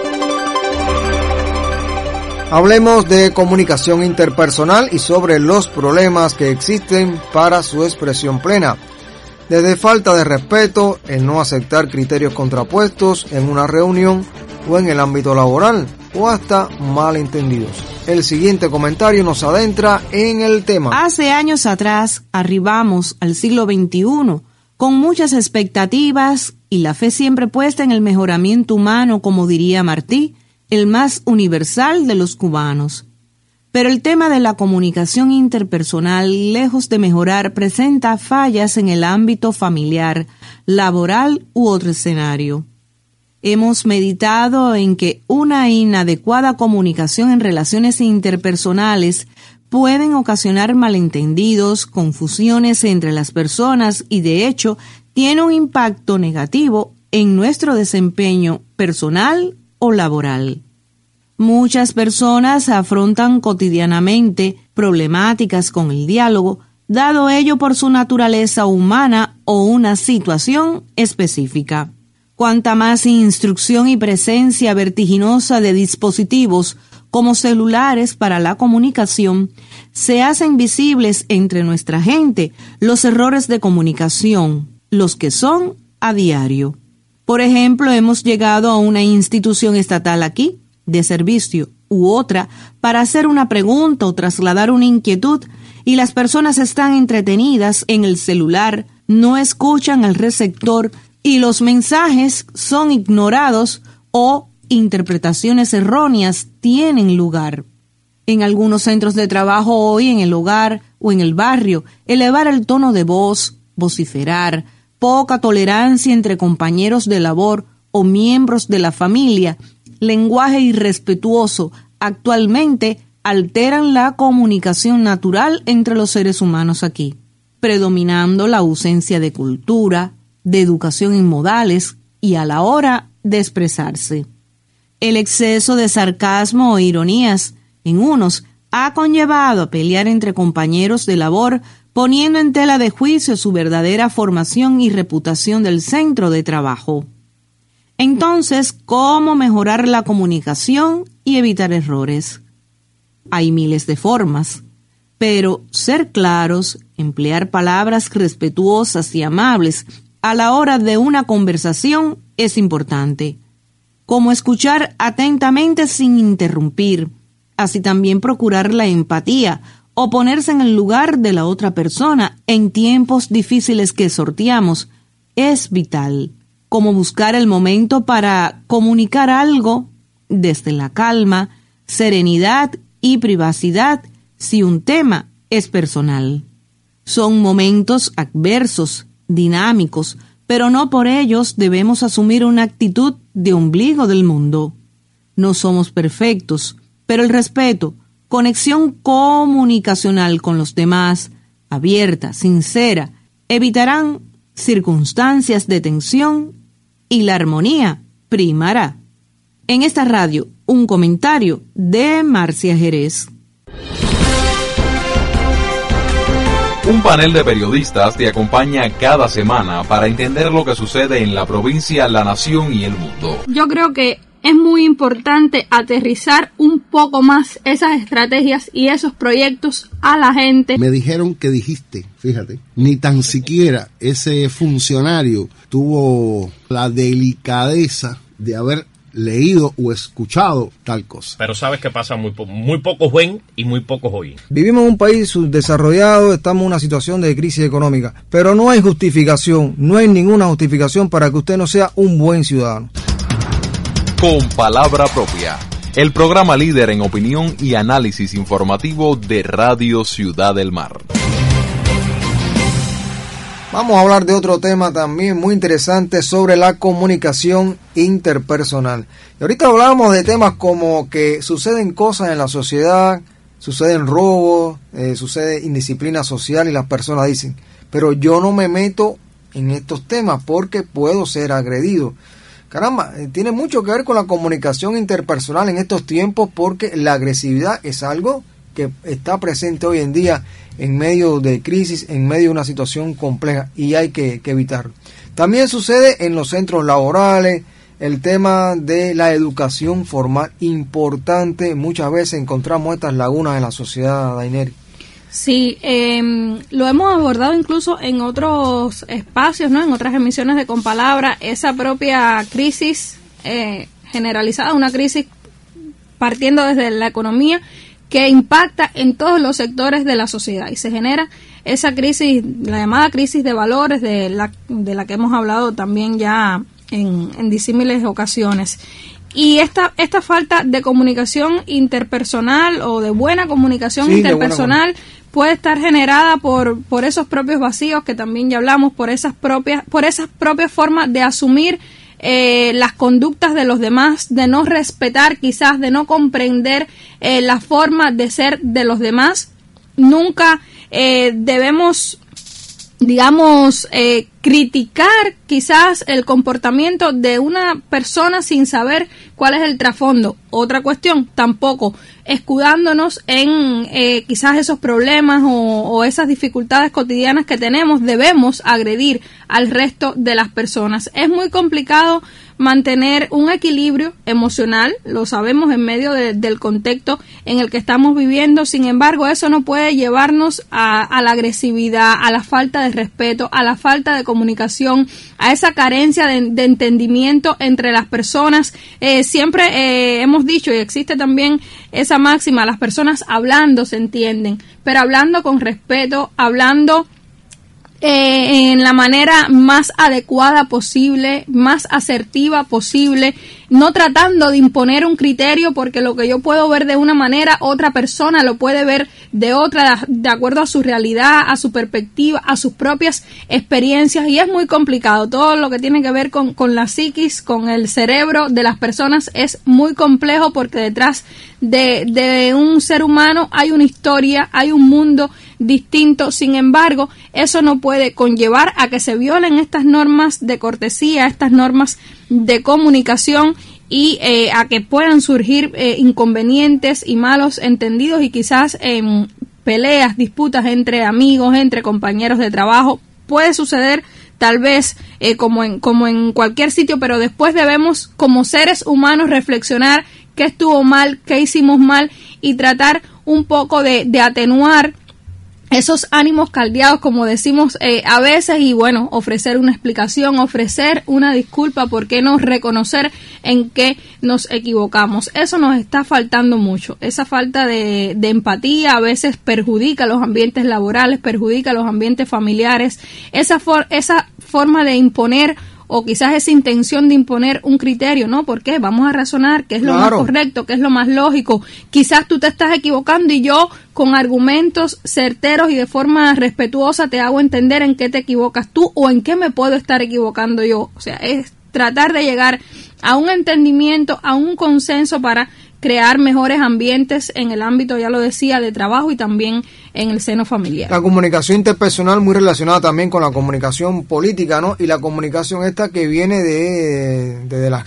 Hablemos de comunicación interpersonal y sobre los problemas que existen para su expresión plena. Desde falta de respeto, el no aceptar criterios contrapuestos en una reunión o en el ámbito laboral, o hasta malentendidos. El siguiente comentario nos adentra en el tema. Hace años atrás arribamos al siglo veintiuno con muchas expectativas y la fe siempre puesta en el mejoramiento humano, como diría Martí, el más universal de los cubanos. Pero el tema de la comunicación interpersonal, lejos de mejorar, presenta fallas en el ámbito familiar, laboral u otro escenario. Hemos meditado en que una inadecuada comunicación en relaciones interpersonales pueden ocasionar malentendidos, confusiones entre las personas y, de hecho, tiene un impacto negativo en nuestro desempeño personal o laboral. Muchas personas afrontan cotidianamente problemáticas con el diálogo, dado ello por su naturaleza humana o una situación específica. Cuanta más instrucción y presencia vertiginosa de dispositivos como celulares para la comunicación, se hacen visibles entre nuestra gente los errores de comunicación, los que son a diario. Por ejemplo, hemos llegado a una institución estatal aquí, de servicio, u otra, para hacer una pregunta o trasladar una inquietud, y las personas están entretenidas en el celular, no escuchan al receptor, y los mensajes son ignorados o interpretaciones erróneas tienen lugar. En algunos centros de trabajo hoy, en el hogar o en el barrio, elevar el tono de voz, vociferar, poca tolerancia entre compañeros de labor o miembros de la familia, lenguaje irrespetuoso, actualmente alteran la comunicación natural entre los seres humanos aquí, predominando la ausencia de cultura, de educación en modales y a la hora de expresarse. El exceso de sarcasmo o ironías en unos ha conllevado a pelear entre compañeros de labor, poniendo en tela de juicio su verdadera formación y reputación del centro de trabajo. Entonces, ¿cómo mejorar la comunicación y evitar errores? Hay miles de formas, pero ser claros, emplear palabras respetuosas y amables a la hora de una conversación es importante, como escuchar atentamente sin interrumpir, así también procurar la empatía o ponerse en el lugar de la otra persona en tiempos difíciles que sorteamos es vital, como buscar el momento para comunicar algo desde la calma, serenidad y privacidad si un tema es personal. Son momentos adversos, dinámicos, pero no por ellos debemos asumir una actitud de ombligo del mundo. No somos perfectos, pero el respeto, conexión comunicacional con los demás, abierta, sincera, evitarán circunstancias de tensión y la armonía primará. En esta radio, un comentario de Marcia Jerez. Un panel de periodistas te acompaña cada semana para entender lo que sucede en la provincia, la nación y el mundo. Yo creo que es muy importante aterrizar un poco más esas estrategias y esos proyectos a la gente. Me dijeron que dijiste, fíjate, ni tan siquiera ese funcionario tuvo la delicadeza de haber leído o escuchado tal cosa. Pero sabes que pasa muy, po- muy pocos ven y muy pocos oyen. Vivimos en un país subdesarrollado, estamos en una situación de crisis económica, pero no hay justificación, no hay ninguna justificación para que usted no sea un buen ciudadano. Con palabra propia, el programa líder en opinión y análisis informativo de Radio Ciudad del Mar. Vamos a hablar de otro tema también muy interesante sobre la comunicación interpersonal. Y ahorita hablamos de temas como que suceden cosas en la sociedad, suceden robos, eh, sucede indisciplina social y las personas dicen, pero yo no me meto en estos temas porque puedo ser agredido. Caramba, eh, tiene mucho que ver con la comunicación interpersonal en estos tiempos porque la agresividad es algo que está presente hoy en día en medio de crisis, en medio de una situación compleja y hay que, que evitarlo. También sucede en los centros laborales, el tema de la educación formal, importante, muchas veces encontramos estas lagunas en la sociedad, Daineri. Sí, eh, lo hemos abordado incluso en otros espacios, ¿no? En otras emisiones de Con Palabra, esa propia crisis eh, generalizada, una crisis partiendo desde la economía, que impacta en todos los sectores de la sociedad y se genera esa crisis, la llamada crisis de valores de la, de la que hemos hablado también ya en, en disímiles ocasiones. Y esta esta falta de comunicación interpersonal o de buena comunicación sí, interpersonal buena... puede estar generada por por esos propios vacíos que también ya hablamos, por esas propias por esas propias formas de asumir Eh, las conductas de los demás, de no respetar, quizás de no comprender eh, la forma de ser de los demás. Nunca eh, debemos, digamos, eh, criticar quizás el comportamiento de una persona sin saber cuál es el trasfondo. Otra cuestión, tampoco escudándonos en eh, quizás esos problemas o, o esas dificultades cotidianas que tenemos, debemos agredir al resto de las personas. Es muy complicado mantener un equilibrio emocional, lo sabemos en medio de, del contexto en el que estamos viviendo, sin embargo eso no puede llevarnos a, a la agresividad, a la falta de respeto, a la falta de comunicación, a esa carencia de, de entendimiento entre las personas. Eh, siempre eh, hemos dicho, y existe también esa máxima, las personas hablando se entienden, pero hablando con respeto, hablando eh, en la manera más adecuada posible, más asertiva posible, no tratando de imponer un criterio, porque lo que yo puedo ver de una manera, otra persona lo puede ver de otra, de acuerdo a su realidad, a su perspectiva, a sus propias experiencias, y es muy complicado. Todo lo que tiene que ver con, con la psiquis, con el cerebro de las personas es muy complejo, porque detrás de, de un ser humano hay una historia, hay un mundo distinto. Sin embargo, eso no puede conllevar a que se violen estas normas de cortesía, estas normas de comunicación, y eh, a que puedan surgir eh, inconvenientes y malos entendidos, y quizás eh, peleas, disputas entre amigos, entre compañeros de trabajo. Puede suceder tal vez eh, como en como en cualquier sitio, pero después debemos, como seres humanos, reflexionar qué estuvo mal, qué hicimos mal, y tratar un poco de, de atenuar esos ánimos caldeados, como decimos eh, a veces, y bueno, ofrecer una explicación, ofrecer una disculpa, ¿por qué no reconocer en qué nos equivocamos? Eso nos está faltando mucho. Esa falta de, de empatía a veces perjudica los ambientes laborales, perjudica los ambientes familiares. Esa, for, esa forma de imponer, o quizás esa intención de imponer un criterio, ¿no? ¿Por qué? Vamos a razonar qué es lo Claro. más correcto, qué es lo más lógico. Quizás tú te estás equivocando y yo, con argumentos certeros y de forma respetuosa, te hago entender en qué te equivocas tú o en qué me puedo estar equivocando yo. O sea, es tratar de llegar a un entendimiento, a un consenso para crear mejores ambientes en el ámbito, ya lo decía, de trabajo y también en el seno familiar. La comunicación interpersonal muy relacionada también con la comunicación política, ¿no? Y la comunicación esta que viene de, de, de la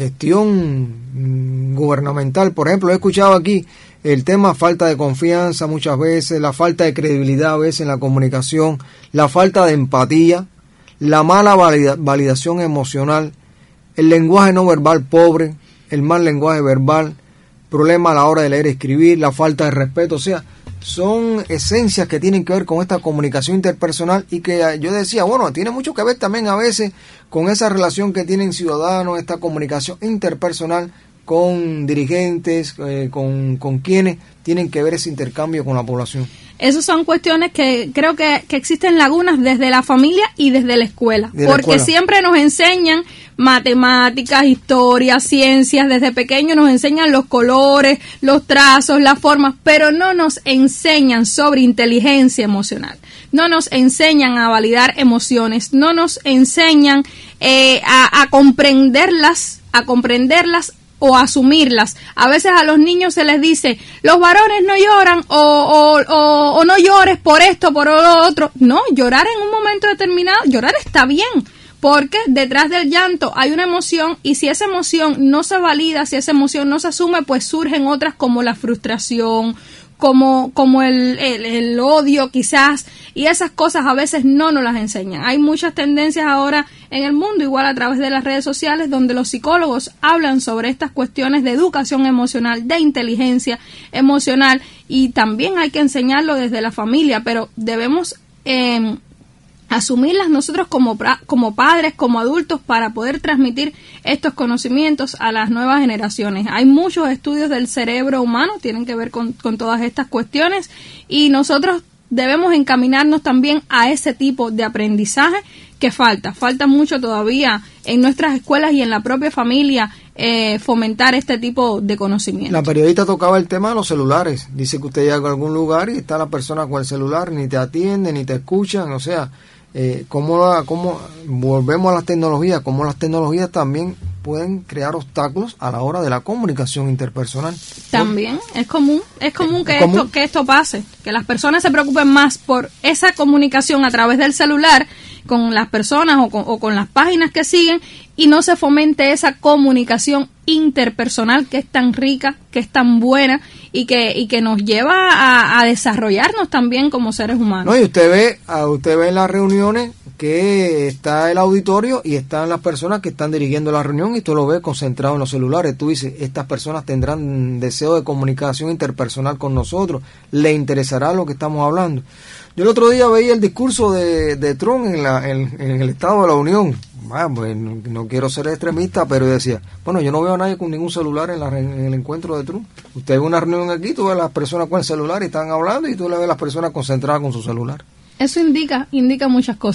gestión gubernamental. Por ejemplo, he escuchado aquí el tema falta de confianza muchas veces, la falta de credibilidad a veces en la comunicación, la falta de empatía, la mala valida, validación emocional, el lenguaje no verbal pobre, el mal lenguaje verbal, problema a la hora de leer y escribir, la falta de respeto. O sea, son esencias que tienen que ver con esta comunicación interpersonal, y que yo decía, bueno, tiene mucho que ver también a veces con esa relación que tienen ciudadanos, esta comunicación interpersonal con dirigentes, eh, con, con quienes tienen que ver ese intercambio con la población. Esas son cuestiones que creo que, que existen lagunas desde la familia y desde la escuela, De la porque escuela. siempre nos enseñan matemáticas, historia, ciencias, desde pequeños nos enseñan los colores, los trazos, las formas, pero no nos enseñan sobre inteligencia emocional, no nos enseñan a validar emociones, no nos enseñan eh, a, a comprenderlas, a comprenderlas o asumirlas. A veces a los niños se les dice, los varones no lloran, o, o, o, o no llores por esto, por lo otro. No, llorar en un momento determinado, llorar está bien, porque detrás del llanto hay una emoción, y si esa emoción no se valida, si esa emoción no se asume, pues surgen otras como la frustración, como como el, el, el odio quizás, y esas cosas a veces no nos las enseñan. Hay muchas tendencias ahora en el mundo, igual a través de las redes sociales, donde los psicólogos hablan sobre estas cuestiones de educación emocional, de inteligencia emocional, y también hay que enseñarlo desde la familia, pero debemos eh, asumirlas nosotros como, como padres, como adultos, para poder transmitir estos conocimientos a las nuevas generaciones. Hay muchos estudios del cerebro humano, tienen que ver con, con todas estas cuestiones, y nosotros debemos encaminarnos también a ese tipo de aprendizaje que falta. Falta mucho todavía en nuestras escuelas y en la propia familia eh, fomentar este tipo de conocimiento. La periodista tocaba el tema de los celulares. Dice que usted llega a algún lugar y está la persona con el celular, ni te atienden, ni te escuchan. O sea, eh, cómo, la, cómo volvemos a las tecnologías, cómo las tecnologías también pueden crear obstáculos a la hora de la comunicación interpersonal. También es común, es común que ¿Es común? esto que esto pase, que las personas se preocupen más por esa comunicación a través del celular con las personas o con, o con las páginas que siguen, y no se fomente esa comunicación interpersonal que es tan rica, que es tan buena, y que y que nos lleva a, a desarrollarnos también como seres humanos. No, y usted ve, a usted ve en las reuniones que está el auditorio y están las personas que están dirigiendo la reunión, y tú lo ves concentrado en los celulares. Tú dices, estas personas tendrán deseo de comunicación interpersonal con nosotros, le interesará lo que estamos hablando. Yo el otro día veía el discurso de, de Trump en, la, en, en el Estado de la Unión. Ah, pues no, no quiero ser extremista, pero decía, bueno, yo no veo a nadie con ningún celular en, la, en el encuentro de Trump. Usted ve una reunión aquí, tú ves a las personas con el celular y están hablando, y tú le ves a las personas concentradas con su celular. Eso indica indica muchas cosas.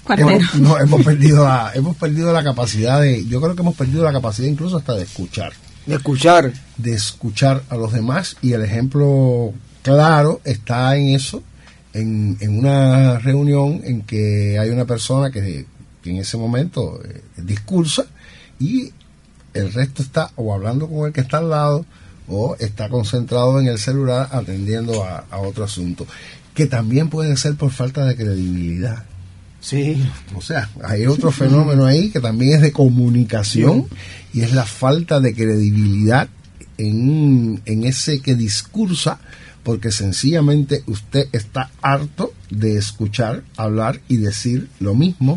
hemos, no, hemos perdido la, hemos perdido la capacidad de, yo creo que hemos perdido la capacidad incluso hasta de escuchar. De escuchar. De escuchar a los demás, y el ejemplo claro está en eso, en, en una reunión en que hay una persona que, que en ese momento eh, discursa y el resto está o hablando con el que está al lado o está concentrado en el celular atendiendo a, a otro asunto, que también puede ser por falta de credibilidad. Sí. O sea, hay otro fenómeno ahí que también es de comunicación, sí, y es la falta de credibilidad en, en ese que discursa, porque sencillamente usted está harto de escuchar, hablar y decir lo mismo.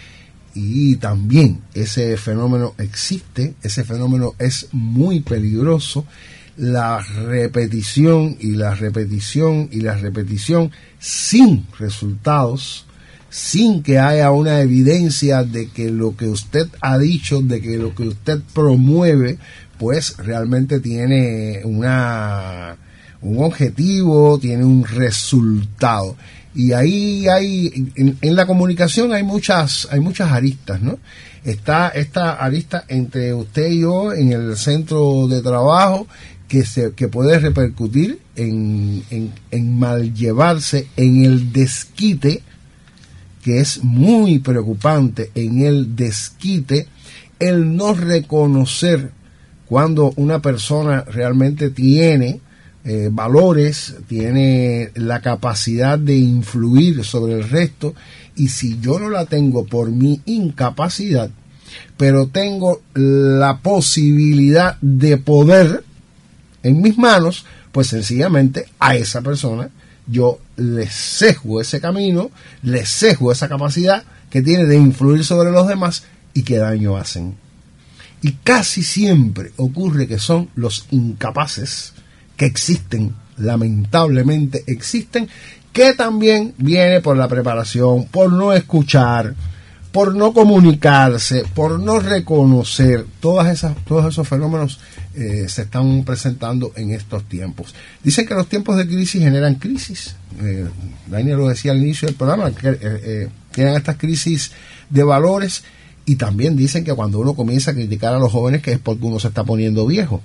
Y también ese fenómeno existe, ese fenómeno es muy peligroso, la repetición y la repetición y la repetición sin resultados, sin que haya una evidencia de que lo que usted ha dicho, de que lo que usted promueve, pues realmente tiene una, un objetivo, tiene un resultado. Y ahí hay, en, en la comunicación hay muchas, hay muchas aristas, ¿no? Está esta arista entre usted y yo en el centro de trabajo, que se, que puede repercutir en, en, en mal llevarse, en el desquite, que es muy preocupante, en el desquite, el no reconocer cuando una persona realmente tiene Eh, valores, tiene la capacidad de influir sobre el resto, y si yo no la tengo por mi incapacidad, pero tengo la posibilidad de poder en mis manos, pues sencillamente a esa persona yo le cejo ese camino, le cejo esa capacidad que tiene de influir sobre los demás, y qué daño hacen. Y casi siempre ocurre que son los incapaces, que existen, lamentablemente existen, que también viene por la preparación, por no escuchar, por no comunicarse, por no reconocer. Todas esas, todos esos fenómenos eh, se están presentando en estos tiempos. Dicen que los tiempos de crisis generan crisis. Eh, Daniel lo decía al inicio del programa, que eh, eh, tienen estas crisis de valores, y también dicen que cuando uno comienza a criticar a los jóvenes, que es porque uno se está poniendo viejo.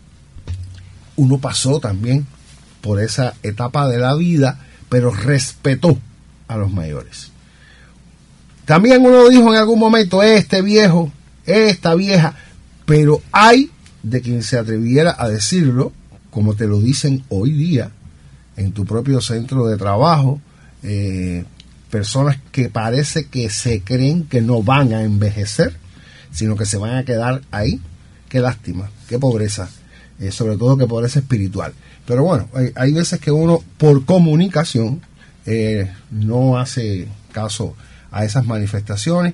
Uno pasó también por esa etapa de la vida, pero respetó a los mayores. También uno dijo en algún momento, este viejo, esta vieja, pero hay de quien se atreviera a decirlo, como te lo dicen hoy día, en tu propio centro de trabajo, eh, personas que parece que se creen que no van a envejecer, sino que se van a quedar ahí. Qué lástima, qué pobreza. Eh, sobre todo que pobreza espiritual. Pero bueno, hay, hay veces que uno por comunicación eh, no hace caso a esas manifestaciones,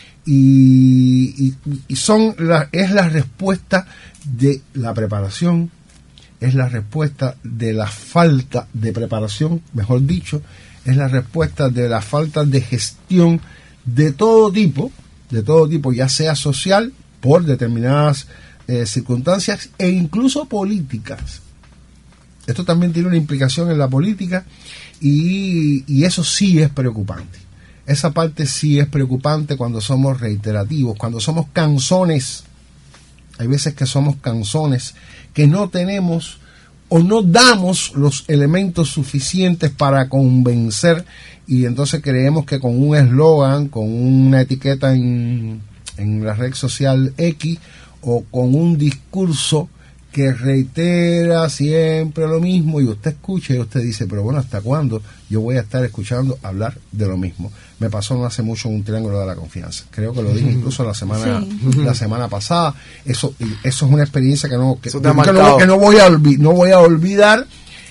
y, y, y son la, es la respuesta de la preparación, es la respuesta de la falta de preparación, mejor dicho, es la respuesta de la falta de gestión de todo tipo, de todo tipo, ya sea social, por determinadas Eh, circunstancias, e incluso políticas. Esto también tiene una implicación en la política, y, y eso sí es preocupante. Esa parte sí es preocupante cuando somos reiterativos, cuando somos canzones. Hay veces que somos canzones, que no tenemos o no damos los elementos suficientes para convencer, y entonces creemos que con un eslogan, con una etiqueta en, en la red social X, o con un discurso que reitera siempre lo mismo, y usted escucha y usted dice, pero bueno, ¿hasta cuándo yo voy a estar escuchando hablar de lo mismo? Me pasó no hace mucho un triángulo de la confianza, creo que lo dije incluso la semana sí. la semana pasada. Eso eso es una experiencia que no que, que, no, que no voy a olvidar, no voy a olvidar.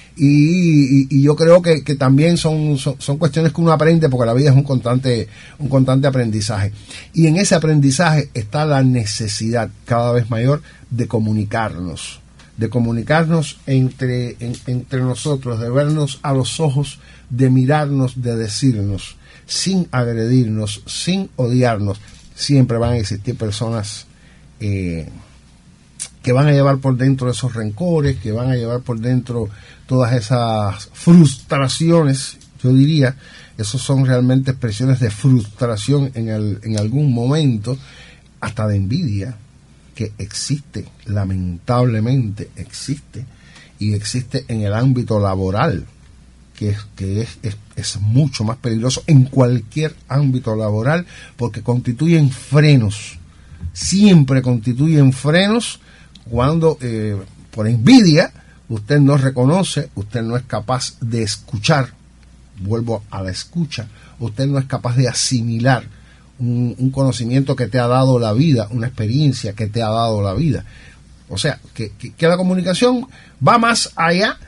Y, y, y yo creo que, que también son, son, son cuestiones que uno aprende, porque la vida es un constante, un constante aprendizaje. Y en ese aprendizaje está la necesidad cada vez mayor de comunicarnos, de comunicarnos entre, en, entre nosotros, de vernos a los ojos, de mirarnos, de decirnos, sin agredirnos, sin odiarnos. Siempre van a existir personas eh, que van a llevar por dentro esos rencores, que van a llevar por dentro todas esas frustraciones, yo diría, esos son realmente expresiones de frustración en, el, en algún momento, hasta de envidia, que existe, lamentablemente existe, y existe en el ámbito laboral, que, es, que es, es, es mucho más peligroso en cualquier ámbito laboral, porque constituyen frenos, siempre constituyen frenos cuando eh, por envidia usted no reconoce, usted no es capaz de escuchar, vuelvo a la escucha, usted no es capaz de asimilar un, un conocimiento que te ha dado la vida, una experiencia que te ha dado la vida. O sea, que, que, que la comunicación va más allá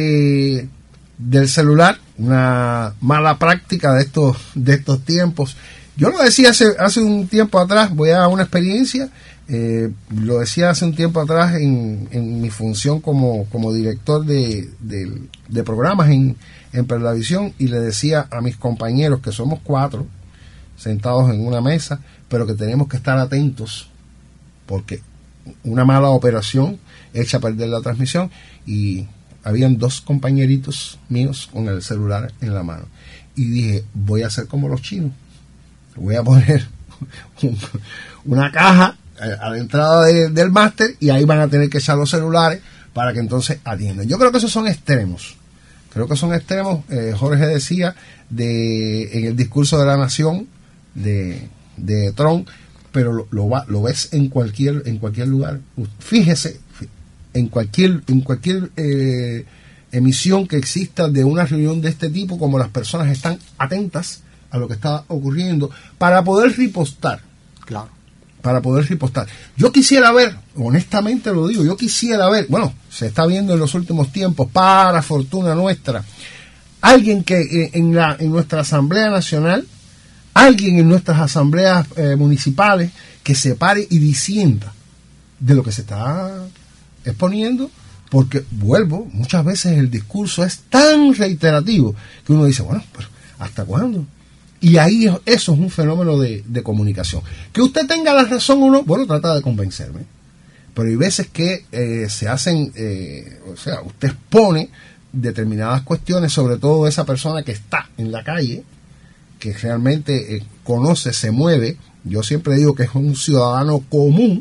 de del celular, una mala práctica de estos de estos tiempos. Yo lo decía hace, hace un tiempo atrás, voy a una experiencia, eh, lo decía hace un tiempo atrás en, en mi función como, como director de, de, de programas en, en Perlavisión, y le decía a mis compañeros, que somos cuatro, sentados en una mesa, pero que tenemos que estar atentos, porque una mala operación echa a perder la transmisión, y habían dos compañeritos míos con el celular en la mano. Y dije, voy a hacer como los chinos. Voy a poner un, una caja a, a la entrada de, del máster, y ahí van a tener que echar los celulares para que entonces atiendan. Yo creo que esos son extremos. Creo que son extremos. Eh, Jorge decía de en el discurso de la nación de, de Trump, pero lo, lo, va, lo ves en cualquier en cualquier lugar. Fíjese, en cualquier en cualquier eh, emisión que exista de una reunión de este tipo, como las personas están atentas a lo que está ocurriendo para poder ripostar. Claro. Para poder ripostar. Yo quisiera ver, honestamente lo digo, yo quisiera ver, bueno, se está viendo en los últimos tiempos, para fortuna nuestra, alguien que eh, en la en nuestra Asamblea Nacional, alguien en nuestras asambleas eh, municipales, que se pare y disienta de lo que se está exponiendo, porque vuelvo, muchas veces el discurso es tan reiterativo que uno dice, bueno, pero ¿hasta cuándo? Y ahí eso es un fenómeno de, de comunicación. Que usted tenga la razón o no, bueno, trata de convencerme. Pero hay veces que eh, se hacen, eh, o sea, usted expone determinadas cuestiones, sobre todo esa persona que está en la calle, que realmente eh, conoce, se mueve. Yo siempre digo que es un ciudadano común.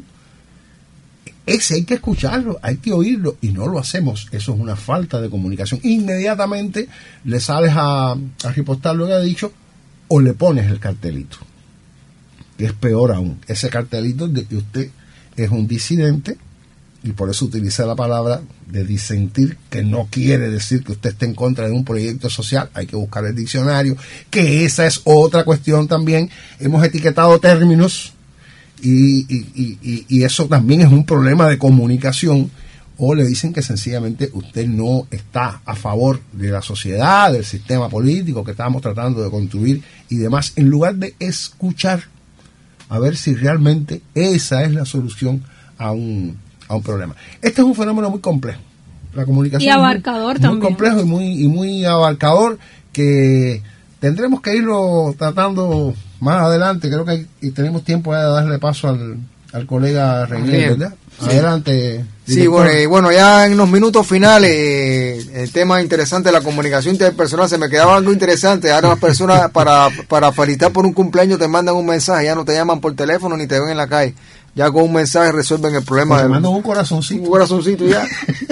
Ese hay que escucharlo, hay que oírlo, y no lo hacemos. Eso es una falta de comunicación. Inmediatamente le sales a, a ripostar lo que ha dicho, o le pones el cartelito, que es peor aún, ese cartelito de que usted es un disidente, y por eso utiliza la palabra de disentir, que no quiere decir que usted esté en contra de un proyecto social. Hay que buscar el diccionario, que esa es otra cuestión también. Hemos etiquetado términos, y, y, y, y eso también es un problema de comunicación. O le dicen que sencillamente usted no está a favor de la sociedad, del sistema político que estamos tratando de construir y demás, en lugar de escuchar a ver si realmente esa es la solución a un, a un problema. Este es un fenómeno muy complejo. La comunicación y abarcador es muy, también. muy complejo y muy, y muy abarcador, que tendremos que irlo tratando más adelante. Creo que hay, y tenemos tiempo de darle paso al, al colega Reinier, ¿verdad? Sí. Adelante. Sí, bueno, eh, bueno, ya en unos minutos finales, eh, el tema interesante de la comunicación interpersonal, se me quedaba algo interesante. Ahora las personas para, para felicitar por un cumpleaños te mandan un mensaje, ya no te llaman por teléfono ni te ven en la calle. Ya con un mensaje resuelven el problema. Pues te mandan un corazoncito. Un corazoncito ya.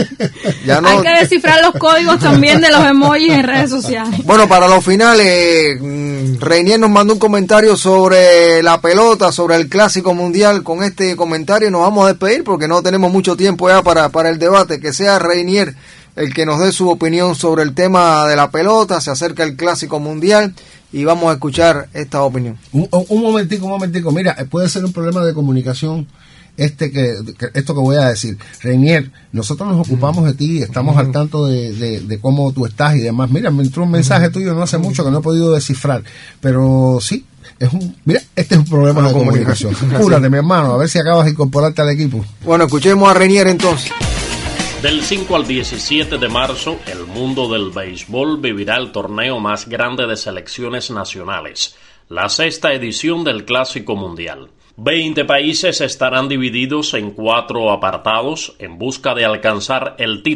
Ya no. Hay que descifrar los códigos también de los emojis en redes sociales. Bueno, para los finales, eh, Reinier nos mandó un comentario sobre la pelota, sobre el Clásico Mundial. Con este comentario nos vamos a despedir porque no tenemos mucho tiempo ya para, para el debate. Que sea Reinier el que nos dé su opinión sobre el tema de la pelota. Se acerca el Clásico Mundial y vamos a escuchar esta opinión. Un, un momentico, un momentico. Mira, puede ser un problema de comunicación este que, que esto que voy a decir. Reinier, nosotros nos ocupamos de ti, estamos uh-huh. al tanto de, de, de cómo tú estás y demás. Mira, me entró un mensaje uh-huh. tuyo no hace mucho que no he podido descifrar, pero sí, es un, mira, este es un problema bueno, de comunicación. Cúrate, mi hermano, a ver si acabas de incorporarte al equipo. Bueno, escuchemos a Reinier entonces. Del cinco al diecisiete de marzo, el mundo del béisbol vivirá el torneo más grande de selecciones nacionales, la sexta edición del Clásico Mundial. Veinte países estarán divididos en cuatro apartados en busca de alcanzar el título.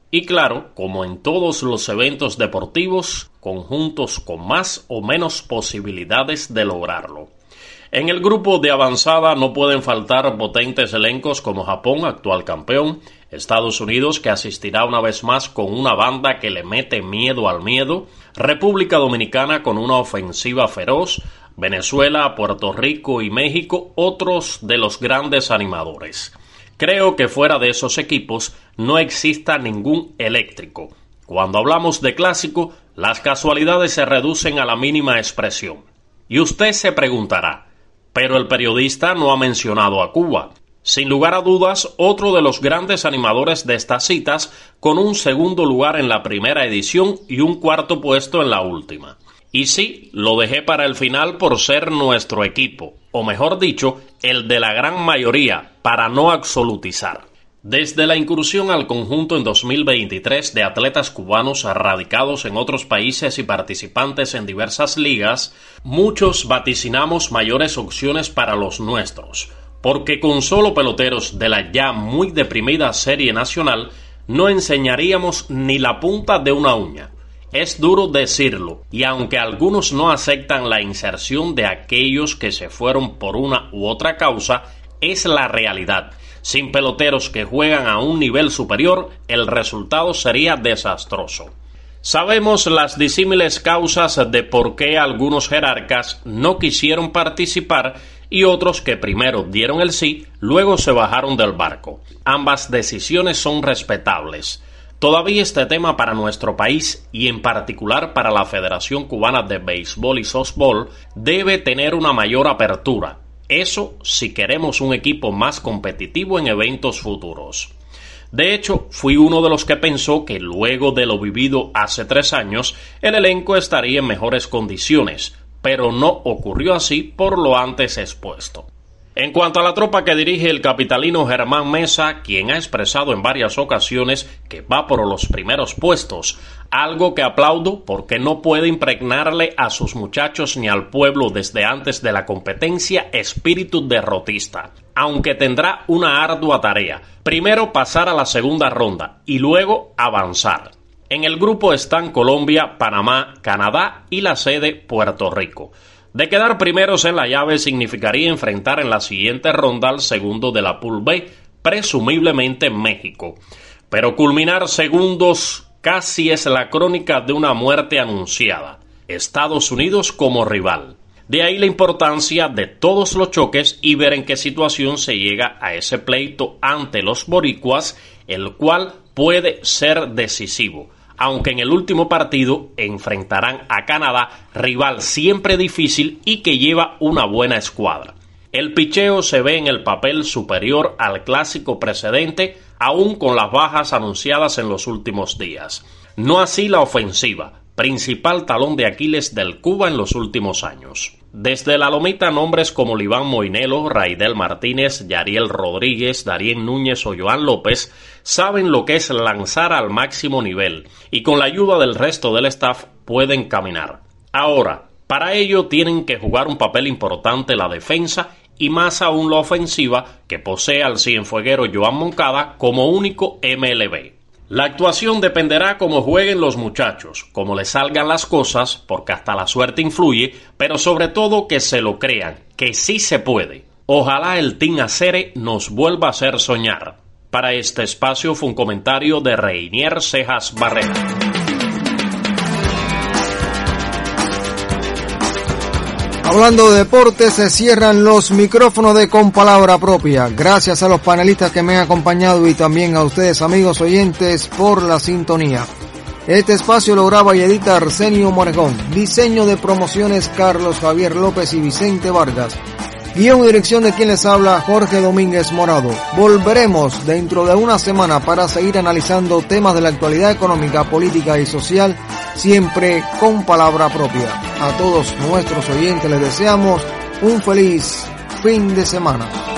Y claro, como en todos los eventos deportivos, conjuntos con más o menos posibilidades de lograrlo. En el grupo de avanzada no pueden faltar potentes elencos como Japón, actual campeón, Estados Unidos, que asistirá una vez más con una banda que le mete miedo al miedo, República Dominicana con una ofensiva feroz, Venezuela, Puerto Rico y México, otros de los grandes animadores. Creo que fuera de esos equipos no exista ningún eléctrico. Cuando hablamos de clásico, las casualidades se reducen a la mínima expresión. Y usted se preguntará, pero el periodista no ha mencionado a Cuba. Sin lugar a dudas, otro de los grandes animadores de estas citas, con un segundo lugar en la primera edición y un cuarto puesto en la última. Y sí, lo dejé para el final por ser nuestro equipo, o mejor dicho, el de la gran mayoría, para no absolutizar. Desde la incursión al conjunto en dos mil veintitrés de atletas cubanos radicados en otros países y participantes en diversas ligas, muchos vaticinamos mayores opciones para los nuestros, porque con solo peloteros de la ya muy deprimida serie nacional no enseñaríamos ni la punta de una uña. Es duro decirlo, y aunque algunos no aceptan la inserción de aquellos que se fueron por una u otra causa, es la realidad. Sin peloteros que juegan a un nivel superior, el resultado sería desastroso. Sabemos las disímiles causas de por qué algunos jerarcas no quisieron participar y otros que primero dieron el sí, luego se bajaron del barco. Ambas decisiones son respetables. Todavía este tema para nuestro país y en particular para la Federación Cubana de Béisbol y Softball debe tener una mayor apertura. Eso si queremos un equipo más competitivo en eventos futuros. De hecho, fui uno de los que pensó que luego de lo vivido hace tres años, el elenco estaría en mejores condiciones, pero no ocurrió así por lo antes expuesto. En cuanto a la tropa que dirige el capitalino Germán Mesa, quien ha expresado en varias ocasiones que va por los primeros puestos, algo que aplaudo porque no puede impregnarle a sus muchachos ni al pueblo desde antes de la competencia espíritu derrotista, aunque tendrá una ardua tarea, primero pasar a la segunda ronda y luego avanzar. En el grupo están Colombia, Panamá, Canadá y la sede Puerto Rico. De quedar primeros en la llave significaría enfrentar en la siguiente ronda al segundo de la Pool B, presumiblemente México. Pero culminar segundos casi es la crónica de una muerte anunciada. Estados Unidos como rival. De ahí la importancia de todos los choques y ver en qué situación se llega a ese pleito ante los boricuas, el cual puede ser decisivo. Aunque en el último partido enfrentarán a Canadá, rival siempre difícil y que lleva una buena escuadra. El picheo se ve en el papel superior al clásico precedente, aún con las bajas anunciadas en los últimos días. No así la ofensiva, principal talón de Aquiles del Cuba en los últimos años. Desde la lomita nombres como Liván Moinelo, Raidel Martínez, Yariel Rodríguez, Darien Núñez o Joan López saben lo que es lanzar al máximo nivel y con la ayuda del resto del staff pueden caminar. Ahora, para ello tienen que jugar un papel importante la defensa y más aún la ofensiva que posee al cienfueguero Joan Moncada como único M L B. La actuación dependerá cómo jueguen los muchachos, cómo les salgan las cosas, porque hasta la suerte influye, pero sobre todo que se lo crean, que sí se puede. Ojalá el Team Acere nos vuelva a hacer soñar. Para este espacio fue un comentario de Reinier Cejas Barrera. Hablando de deportes, se cierran los micrófonos de Con Palabra Propia. Gracias a los panelistas que me han acompañado y también a ustedes, amigos oyentes, por la sintonía. Este espacio lo graba y edita Arsenio Morejón. Diseño de promociones Carlos Javier López y Vicente Vargas. Guión y dirección de quien les habla, Jorge Domínguez Morado. Volveremos dentro de una semana para seguir analizando temas de la actualidad económica, política y social, siempre con palabra propia. A todos nuestros oyentes les deseamos un feliz fin de semana.